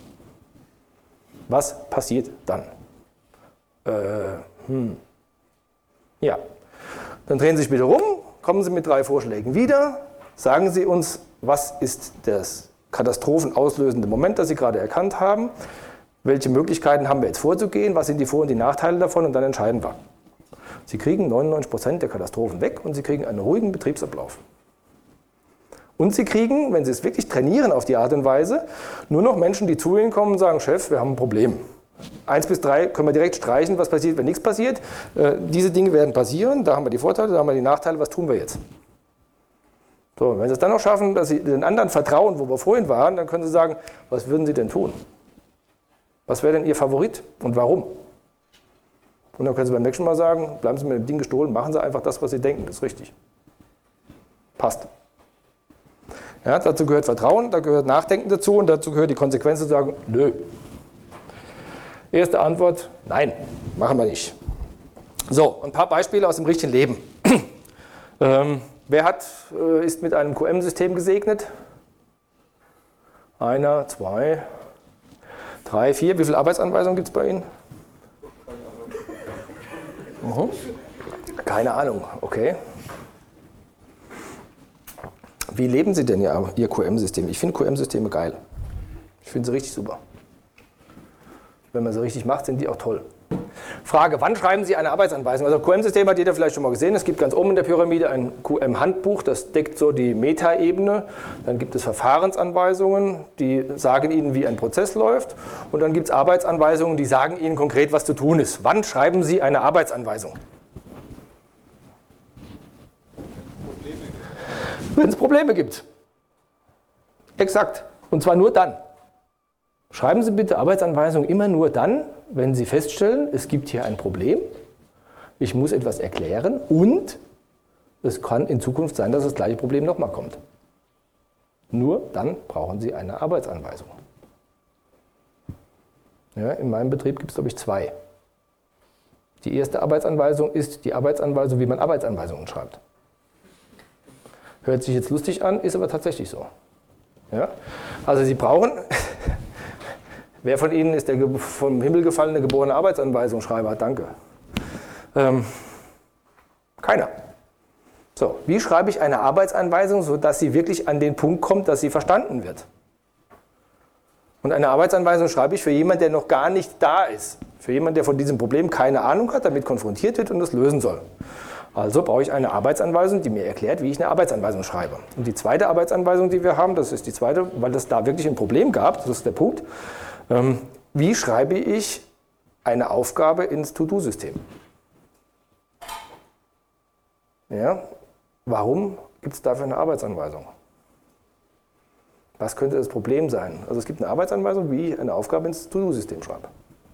B: Was passiert dann? Äh, hm. Ja. Dann drehen Sie sich bitte rum, kommen Sie mit drei Vorschlägen wieder, sagen Sie uns, was ist das katastrophenauslösende Moment, das Sie gerade erkannt haben, welche Möglichkeiten haben wir jetzt vorzugehen, was sind die Vor- und die Nachteile davon und dann entscheiden wir. Sie kriegen neunundneunzig Prozent der Katastrophen weg und Sie kriegen einen ruhigen Betriebsablauf. Und Sie kriegen, wenn Sie es wirklich trainieren auf die Art und Weise, nur noch Menschen, die zu Ihnen kommen und sagen, Chef, wir haben ein Problem. Eins bis drei können wir direkt streichen, was passiert, wenn nichts passiert. Äh, diese Dinge werden passieren, da haben wir die Vorteile, da haben wir die Nachteile, was tun wir jetzt? So, wenn Sie es dann noch schaffen, dass Sie den anderen vertrauen, wo wir vorhin waren, dann können Sie sagen, was würden Sie denn tun? Was wäre denn Ihr Favorit und warum? Und dann können Sie beim nächsten Mal sagen, bleiben Sie mit dem Ding gestohlen, machen Sie einfach das, was Sie denken, das ist richtig. Passt. Ja, dazu gehört Vertrauen, da gehört Nachdenken dazu und dazu gehört die Konsequenz zu sagen, nö. Erste Antwort, nein, machen wir nicht. So, ein paar Beispiele aus dem richtigen Leben. ähm, wer hat, äh, ist mit einem Q M-System gesegnet? Einer, zwei, drei, vier. Wie viele Arbeitsanweisungen gibt es bei Ihnen? Mhm. Keine Ahnung, okay. Wie leben Sie denn Ihr Q M-System? Ich finde Q M-Systeme geil. Ich finde sie richtig super. Wenn man sie richtig macht, sind die auch toll. Frage, wann schreiben Sie eine Arbeitsanweisung? Also Q M-System hat jeder vielleicht schon mal gesehen. Es gibt ganz oben in der Pyramide ein Q M-Handbuch, das deckt so die Metaebene. Dann gibt es Verfahrensanweisungen, die sagen Ihnen, wie ein Prozess läuft. Und dann gibt es Arbeitsanweisungen, die sagen Ihnen konkret, was zu tun ist. Wann schreiben Sie eine Arbeitsanweisung? Wenn es Probleme gibt. Exakt. Und zwar nur dann. Schreiben Sie bitte Arbeitsanweisungen immer nur dann, wenn Sie feststellen, es gibt hier ein Problem, ich muss etwas erklären und es kann in Zukunft sein, dass das gleiche Problem nochmal kommt. Nur dann brauchen Sie eine Arbeitsanweisung. Ja, in meinem Betrieb gibt es, glaube ich, zwei. Die erste Arbeitsanweisung ist die Arbeitsanweisung, wie man Arbeitsanweisungen schreibt. Hört sich jetzt lustig an, ist aber tatsächlich so. Ja? Also Sie brauchen, wer von Ihnen ist der vom Himmel gefallene geborene Arbeitsanweisungsschreiber? Danke. Ähm, keiner. So, wie schreibe ich eine Arbeitsanweisung, sodass sie wirklich an den Punkt kommt, dass sie verstanden wird? Und eine Arbeitsanweisung schreibe ich für jemanden, der noch gar nicht da ist. Für jemanden, der von diesem Problem keine Ahnung hat, damit konfrontiert wird und es lösen soll. Also brauche ich eine Arbeitsanweisung, die mir erklärt, wie ich eine Arbeitsanweisung schreibe. Und die zweite Arbeitsanweisung, die wir haben, das ist die zweite, weil es da wirklich ein Problem gab, das ist der Punkt. Ähm, wie schreibe ich eine Aufgabe ins To-Do-System? Ja, warum gibt es dafür eine Arbeitsanweisung? Was könnte das Problem sein? Also es gibt eine Arbeitsanweisung, wie ich eine Aufgabe ins To-Do-System schreibe.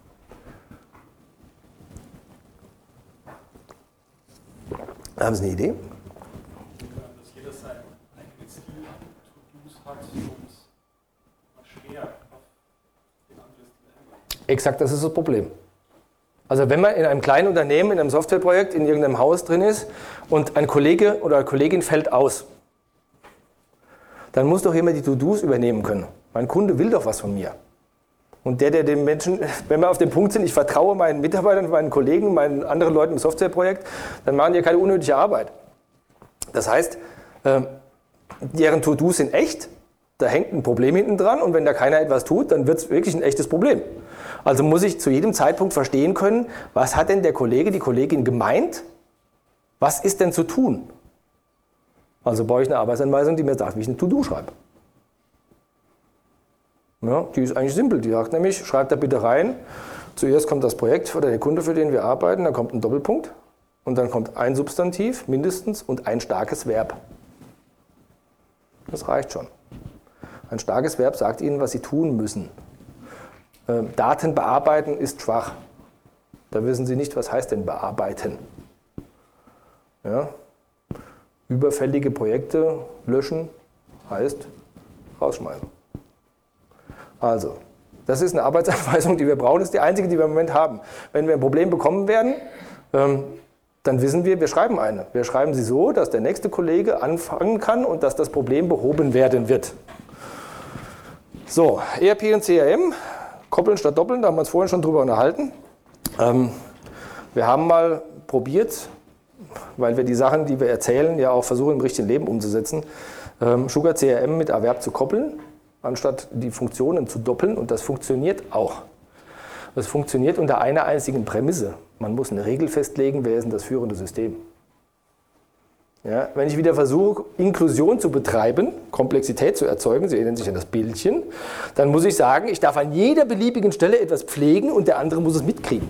B: Haben Sie eine Idee?
D: Dass jeder sein eigenes Stil an To-Dos hat und schwer auf den anderen Stil ändert.
B: Exakt, das ist das Problem. Also wenn man in einem kleinen Unternehmen, in einem Softwareprojekt, in irgendeinem Haus drin ist und ein Kollege oder eine Kollegin fällt aus, dann muss doch jemand die To-Dos übernehmen können. Mein Kunde will doch was von mir. Und der, der den Menschen, wenn wir auf dem Punkt sind, ich vertraue meinen Mitarbeitern, meinen Kollegen, meinen anderen Leuten im Softwareprojekt, dann machen die keine unnötige Arbeit. Das heißt, deren To-Dos sind echt, da hängt ein Problem hinten dran und wenn da keiner etwas tut, dann wird es wirklich ein echtes Problem. Also muss ich zu jedem Zeitpunkt verstehen können, was hat denn der Kollege, die Kollegin gemeint, was ist denn zu tun? Also brauche ich eine Arbeitsanweisung, die mir sagt, wie ich ein To-Do schreibe. Ja, die ist eigentlich simpel, die sagt nämlich, schreibt da bitte rein, zuerst kommt das Projekt oder der Kunde, für den wir arbeiten, dann kommt ein Doppelpunkt und dann kommt ein Substantiv mindestens und ein starkes Verb. Das reicht schon. Ein starkes Verb sagt Ihnen, was Sie tun müssen. Ähm, Daten bearbeiten ist schwach. Da wissen Sie nicht, was heißt denn bearbeiten. Ja? Überfällige Projekte löschen heißt rausschmeißen. Also, das ist eine Arbeitsanweisung, die wir brauchen, das ist die einzige, die wir im Moment haben. Wenn wir ein Problem bekommen werden, ähm, dann wissen wir, wir schreiben eine. Wir schreiben sie so, dass der nächste Kollege anfangen kann und dass das Problem behoben werden wird. So, E R P und C R M, koppeln statt doppeln, da haben wir uns vorhin schon drüber unterhalten. Ähm, wir haben mal probiert, weil wir die Sachen, die wir erzählen, ja auch versuchen im richtigen Leben umzusetzen, ähm, Sugar C R M mit Erwerb zu koppeln, anstatt die Funktionen zu doppeln, und das funktioniert auch. Das funktioniert unter einer einzigen Prämisse. Man muss eine Regel festlegen, wer ist denn das führende System. Ja, wenn ich wieder versuche, Inklusion zu betreiben, Komplexität zu erzeugen, Sie erinnern sich an das Bildchen, dann muss ich sagen, ich darf an jeder beliebigen Stelle etwas pflegen und der andere muss es mitkriegen.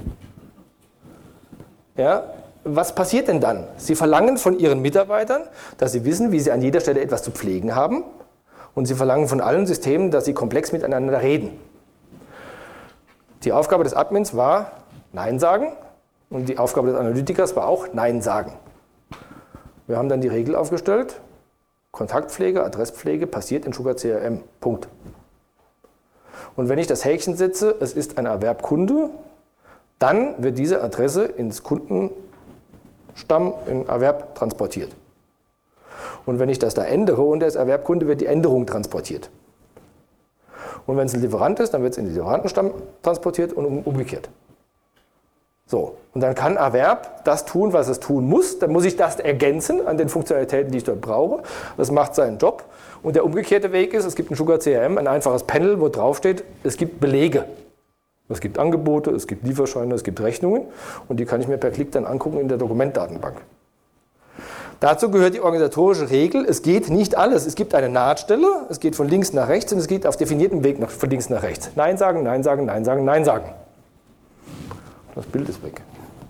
B: Ja, was passiert denn dann? Sie verlangen von Ihren Mitarbeitern, dass sie wissen, wie sie an jeder Stelle etwas zu pflegen haben, und sie verlangen von allen Systemen, dass sie komplex miteinander reden. Die Aufgabe des Admins war Nein sagen und die Aufgabe des Analytikers war auch Nein sagen. Wir haben dann die Regel aufgestellt, Kontaktpflege, Adresspflege passiert in Sugar C R M. Punkt. Und wenn ich das Häkchen setze, es ist ein Erwerb Kunde, dann wird diese Adresse ins Kundenstamm in Erwerb transportiert. Und wenn ich das da ändere und er ist Erwerbkunde, wird die Änderung transportiert. Und wenn es ein Lieferant ist, dann wird es in den Lieferantenstamm transportiert und umgekehrt. So, und dann kann Erwerb das tun, was es tun muss. Dann muss ich das ergänzen an den Funktionalitäten, die ich dort brauche. Das macht seinen Job. Und der umgekehrte Weg ist, es gibt ein Sugar C R M, ein einfaches Panel, wo drauf steht, es gibt Belege. Es gibt Angebote, es gibt Lieferscheine, es gibt Rechnungen. Und die kann ich mir per Klick dann angucken in der Dokumentdatenbank. Dazu gehört die organisatorische Regel, es geht nicht alles. Es gibt eine Nahtstelle, es geht von links nach rechts und es geht auf definiertem Weg von links nach rechts. Nein sagen, Nein sagen, Nein sagen, Nein sagen. Das Bild ist weg.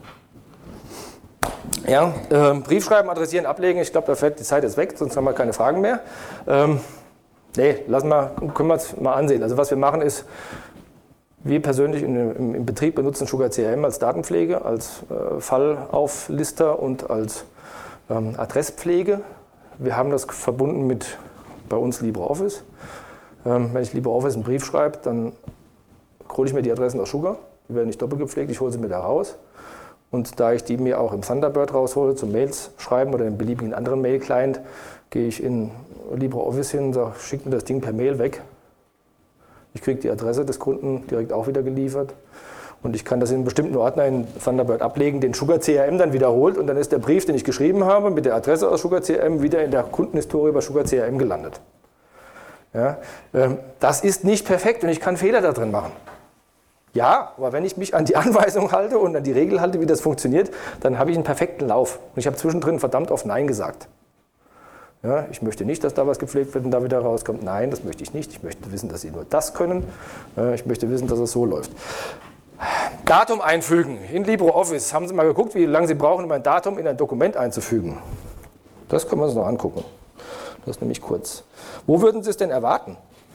B: Ja, äh, Briefschreiben, adressieren, ablegen, ich glaube, da fällt die Zeit jetzt weg, sonst haben wir keine Fragen mehr. Ähm, nee, lassen wir, können wir uns mal ansehen. Also was wir machen ist, wir persönlich in, im, im Betrieb benutzen Sugar C R M als Datenpflege, als äh, Fallauflister und als Adresspflege. Wir haben das verbunden mit bei uns LibreOffice. Ähm, wenn ich LibreOffice einen Brief schreibe, dann hole ich mir die Adressen aus Sugar. Die werden nicht doppelt gepflegt, ich hole sie mir da raus. Und da ich die mir auch im Thunderbird raushole, zum Mails schreiben oder in beliebigen anderen Mail-Client, gehe ich in LibreOffice hin und sage, schick mir das Ding per Mail weg. Ich kriege die Adresse des Kunden direkt auch wieder geliefert. Und ich kann das in einem bestimmten Ordner in Thunderbird ablegen, den Sugar C R M dann wiederholt. Und dann ist der Brief, den ich geschrieben habe, mit der Adresse aus Sugar C R M, wieder in der Kundenhistorie bei Sugar C R M gelandet. Ja, ähm, das ist nicht perfekt und ich kann Fehler da drin machen. Ja, aber wenn ich mich an die Anweisung halte und an die Regel halte, wie das funktioniert, dann habe ich einen perfekten Lauf. Und ich habe zwischendrin verdammt oft Nein gesagt. Ja, ich möchte nicht, dass da was gepflegt wird und da wieder rauskommt. Nein, das möchte ich nicht. Ich möchte wissen, dass Sie nur das können. Ich möchte wissen, dass es so läuft. Datum einfügen in LibreOffice. Haben Sie mal geguckt, wie lange Sie brauchen, um ein Datum in ein Dokument einzufügen? Das können wir uns noch angucken. Das ist nämlich kurz. Wo würden Sie es denn erwarten?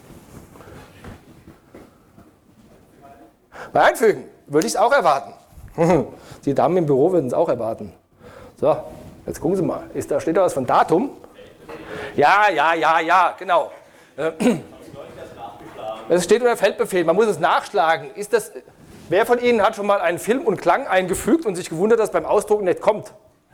B: Bei Einfügen würde ich es auch erwarten. Die Damen im Büro würden es auch erwarten. So, jetzt gucken Sie mal. Ist da, steht da was von Datum? Ja, ja, ja, ja, genau. Es steht unter Feldbefehl, man muss es nachschlagen. Ist das, wer von Ihnen hat schon mal einen Film und Klang eingefügt und sich gewundert, dass beim Ausdrucken nicht kommt?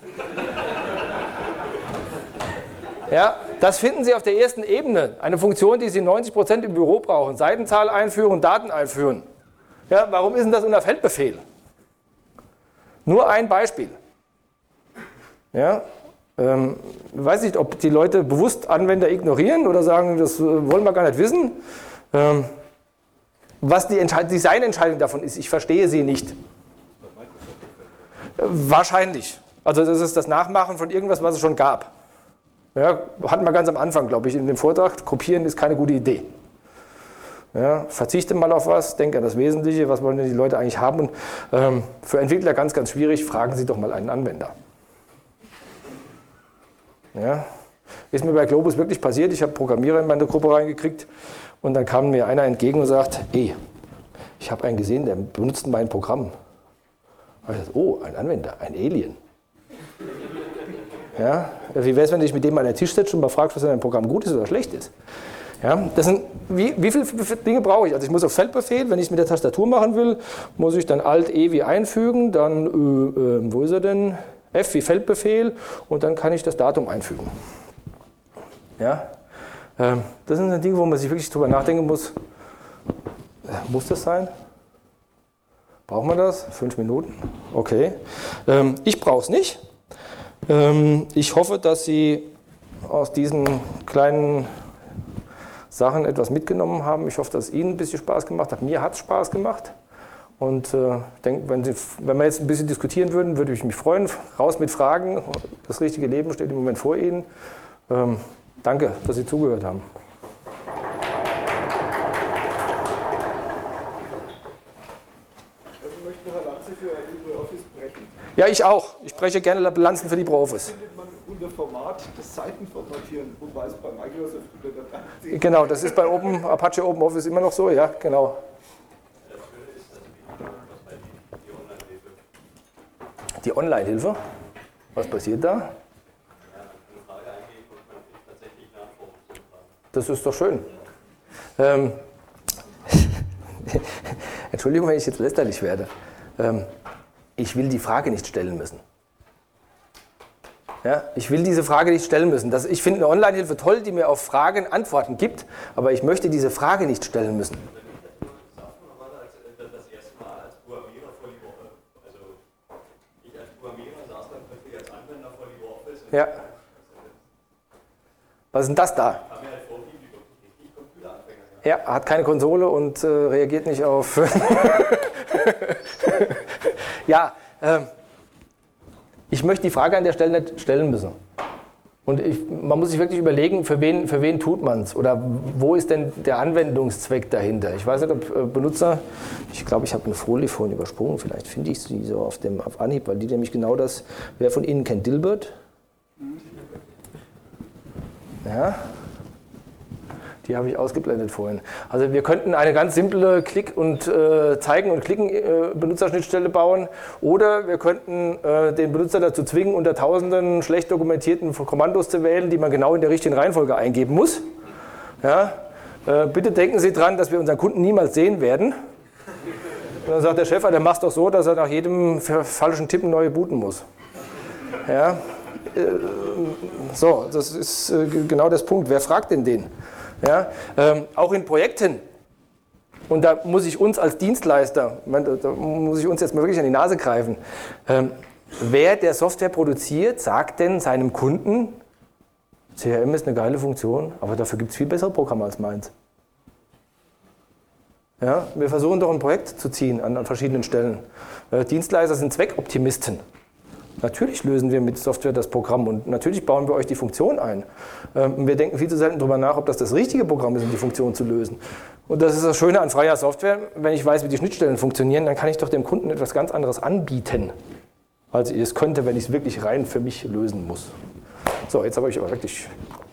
B: Ja, das finden Sie auf der ersten Ebene. Eine Funktion, die Sie neunzig Prozent im Büro brauchen. Seitenzahl einführen, Daten einführen. Ja, warum ist denn das unter Feldbefehl? Nur ein Beispiel. Ja, ähm, ich weiß nicht, ob die Leute bewusst Anwender ignorieren oder sagen, das wollen wir gar nicht wissen. Ähm, was die Entscheid- Designentscheidung davon ist, ich verstehe sie nicht. Äh, wahrscheinlich. Also das ist das Nachmachen von irgendwas, was es schon gab. Ja, hatten wir ganz am Anfang, glaube ich, in dem Vortrag. Kopieren ist keine gute Idee. Ja, verzichte mal auf was, denke an das Wesentliche, was wollen denn die Leute eigentlich haben. Und, ähm, für Entwickler ganz, ganz schwierig, fragen Sie doch mal einen Anwender. Ja, ist mir bei Globus wirklich passiert, ich habe Programmierer in meine Gruppe reingekriegt und dann kam mir einer entgegen und sagt, ey, ich habe einen gesehen, der benutzt mein Programm. Und ich dachte, oh, ein Anwender, ein Alien. Ja, wie wäre es, wenn du dich mit dem an den Tisch setzt und mal fragst, was in deinem Programm gut ist oder schlecht ist? Ja, das sind, wie, wie viele Dinge brauche ich? Also ich muss auf Feldbefehl, wenn ich es mit der Tastatur machen will, muss ich dann Alt-E wie einfügen, dann, äh, äh, wo ist er denn? F wie Feldbefehl und dann kann ich das Datum einfügen. Ja, ähm, das sind Dinge, wo man sich wirklich drüber nachdenken muss. Äh, muss das sein? Braucht man das? Fünf Minuten? Okay. Ähm, ich brauche es nicht. Ähm, ich hoffe, dass Sie aus diesen kleinen Sachen etwas mitgenommen haben. Ich hoffe, dass es Ihnen ein bisschen Spaß gemacht hat. Mir hat es Spaß gemacht. Und äh, ich denke, wenn, Sie, wenn wir jetzt ein bisschen diskutieren würden, würde ich mich freuen. Raus mit Fragen. Das richtige Leben steht im Moment vor Ihnen. Ähm, danke, dass Sie zugehört haben.
C: Ich möchte noch eine Lanze für LibreOffice brechen.
B: Ja, ich auch. Ich spreche gerne Lanzen für LibreOffice.
C: Findet man unter Format das Seitenformatieren, wobei es bei Microsoft unter der Datei.
B: Genau, das ist bei Open, Apache OpenOffice immer noch so, ja, genau. Die Online-Hilfe? Was passiert da? Das ist doch schön. Ähm, Entschuldigung, wenn ich jetzt lästerlich werde. Ähm, ich will die Frage nicht stellen müssen. Ja, ich will diese Frage nicht stellen müssen. Das, ich finde eine Online-Hilfe toll, die mir auf Fragen Antworten gibt, aber ich möchte diese Frage nicht stellen müssen. Ja. Was ist denn das da? Ja, hat keine Konsole und äh, reagiert nicht auf. Ja, äh, ich möchte die Frage an der Stelle nicht stellen müssen. Und ich, man muss sich wirklich überlegen, für wen, für wen tut man es oder wo ist denn der Anwendungszweck dahinter. Ich weiß nicht, ob äh, Benutzer, ich glaube, ich habe eine Folie vorhin übersprungen, vielleicht finde ich sie so auf, dem, auf Anhieb, weil die nämlich genau das, wer von Ihnen kennt Dilbert? Ja, die habe ich ausgeblendet vorhin. Also wir könnten eine ganz simple Klick- und äh, Zeigen- und Klicken-Benutzerschnittstelle äh, bauen oder wir könnten äh, den Benutzer dazu zwingen, unter tausenden schlecht dokumentierten Kommandos zu wählen, die man genau in der richtigen Reihenfolge eingeben muss. Ja? Äh, bitte denken Sie dran, dass wir unseren Kunden niemals sehen werden. Und dann sagt der Chef, der macht es doch so, dass er nach jedem falschen Tippen neue booten muss. Ja? Äh, so, das ist äh, genau das Punkt. Wer fragt denn den? Ja? Ähm, auch in Projekten. Und da muss ich uns als Dienstleister, da muss ich uns jetzt mal wirklich an die Nase greifen. Ähm, wer der Software produziert, sagt denn seinem Kunden, C R M ist eine geile Funktion, aber dafür gibt es viel bessere Programme als meins. Ja, wir versuchen doch ein Projekt zu ziehen an, an verschiedenen Stellen. Äh, Dienstleister sind Zweckoptimisten. Natürlich lösen wir mit Software das Programm und natürlich bauen wir euch die Funktion ein. Ähm, wir denken viel zu selten darüber nach, ob das das richtige Programm ist, um die Funktion zu lösen. Und das ist das Schöne an freier Software. Wenn ich weiß, wie die Schnittstellen funktionieren, dann kann ich doch dem Kunden etwas ganz anderes anbieten, als ich es könnte, wenn ich es wirklich rein für mich lösen muss. So, jetzt habe ich aber wirklich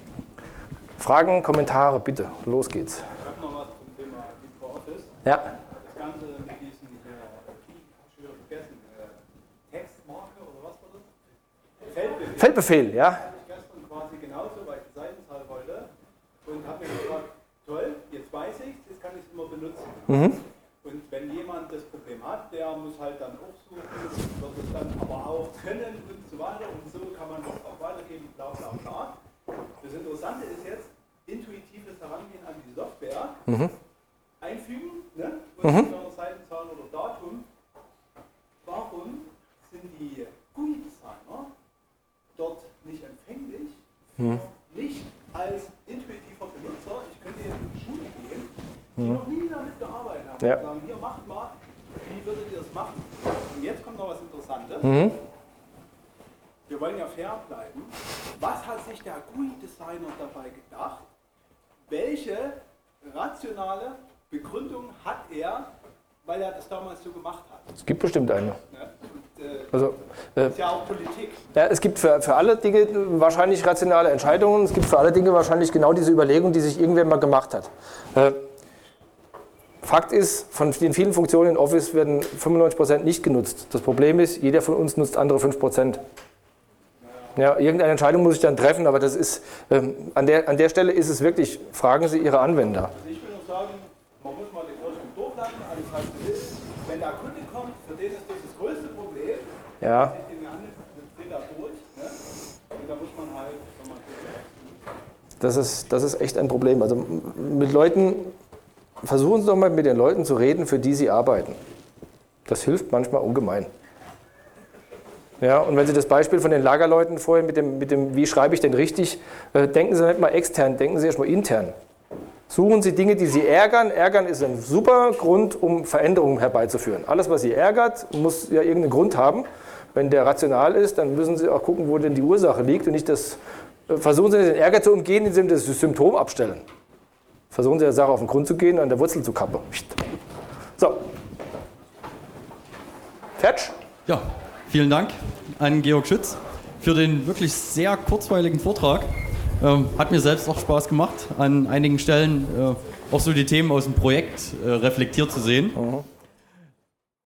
B: Fragen, Kommentare, bitte. Los geht's.
D: Ich habe noch was zum Thema LibreOffice.
B: Ja.
D: Das Ganze mit diesem, ich habe schon wieder vergessen, Textmarke oder was war das? Feldbefehl.
B: Feldbefehl, ja.
D: Das hatte ich gestern quasi genauso, weil ich die Seitenzahl wollte und habe mir gesagt, toll, jetzt weiß ich, jetzt kann ich es immer benutzen.
B: Mhm.
D: Und wenn jemand das Problem hat, der muss halt dann auch suchen, wird es dann aber auch trennen und so weiter und so kann man das auch weitergeben, bla bla bla. Das Interessante ist jetzt, intuitives Herangehen an die Software,
B: Mhm.
D: einfügen, ne? Und
B: Mhm.
D: mhm. Seitenzahl oder Datum. Warum sind die G U I-Designer dort nicht empfänglich,
B: Mhm.
D: nicht als intuitiver Benutzer? Ich könnte jetzt in die Schule gehen, die noch nie damit gearbeitet haben,
B: Ja.
D: und sagen, hier macht mal, wie würdet ihr das machen? Und jetzt kommt noch was Interessantes.
B: Mhm.
D: Wir wollen ja fair bleiben. Was hat sich der G U I-Designer dabei gedacht? Welche rationale Begründung hat er, weil er das damals so gemacht hat?
B: Es gibt bestimmt eine.
D: Ne? Und, äh,
B: Also, äh,
D: das ist ja auch Politik.
B: ja, es gibt für, für alle Dinge wahrscheinlich rationale Entscheidungen. Es gibt für alle Dinge wahrscheinlich genau diese Überlegung, die sich irgendwer mal gemacht hat. Äh, Fakt ist, von den vielen Funktionen in Office werden fünfundneunzig Prozent nicht genutzt. Das Problem ist, jeder von uns nutzt andere fünf Prozent. Ja, irgendeine Entscheidung muss ich dann treffen, aber das ist, ähm, an, der, an der Stelle ist es wirklich, fragen Sie Ihre Anwender.
D: Also ich will nur sagen, man muss mal den Kirchen durchlassen, alles was du willst. Wenn der Kunde kommt, für den ist das das größte Problem.
B: Ja.
D: Ich den an, dreht er durch. Ne? Und da muss man halt, wenn man
B: Das ist, das ist echt ein Problem. Also mit Leuten, versuchen Sie doch mal mit den Leuten zu reden, für die Sie arbeiten. Das hilft manchmal ungemein. Ja, und wenn Sie das Beispiel von den Lagerleuten vorhin mit dem, mit dem wie schreibe ich denn richtig, äh, denken Sie nicht mal extern, denken Sie erst mal intern. Suchen Sie Dinge, die Sie ärgern. Ärgern ist ein super Grund, um Veränderungen herbeizuführen. Alles, was Sie ärgert, muss ja irgendeinen Grund haben. Wenn der rational ist, dann müssen Sie auch gucken, wo denn die Ursache liegt und nicht das, äh, versuchen Sie den Ärger zu umgehen, indem Sie das Symptom abstellen. Versuchen Sie der Sache auf den Grund zu gehen und an der Wurzel zu kappen. So. Fertig?
A: Ja, vielen Dank an Georg Schütz für den wirklich sehr kurzweiligen Vortrag. Ähm, hat mir selbst auch Spaß gemacht, an einigen Stellen äh, auch so die Themen aus dem Projekt äh, reflektiert zu sehen. Mhm.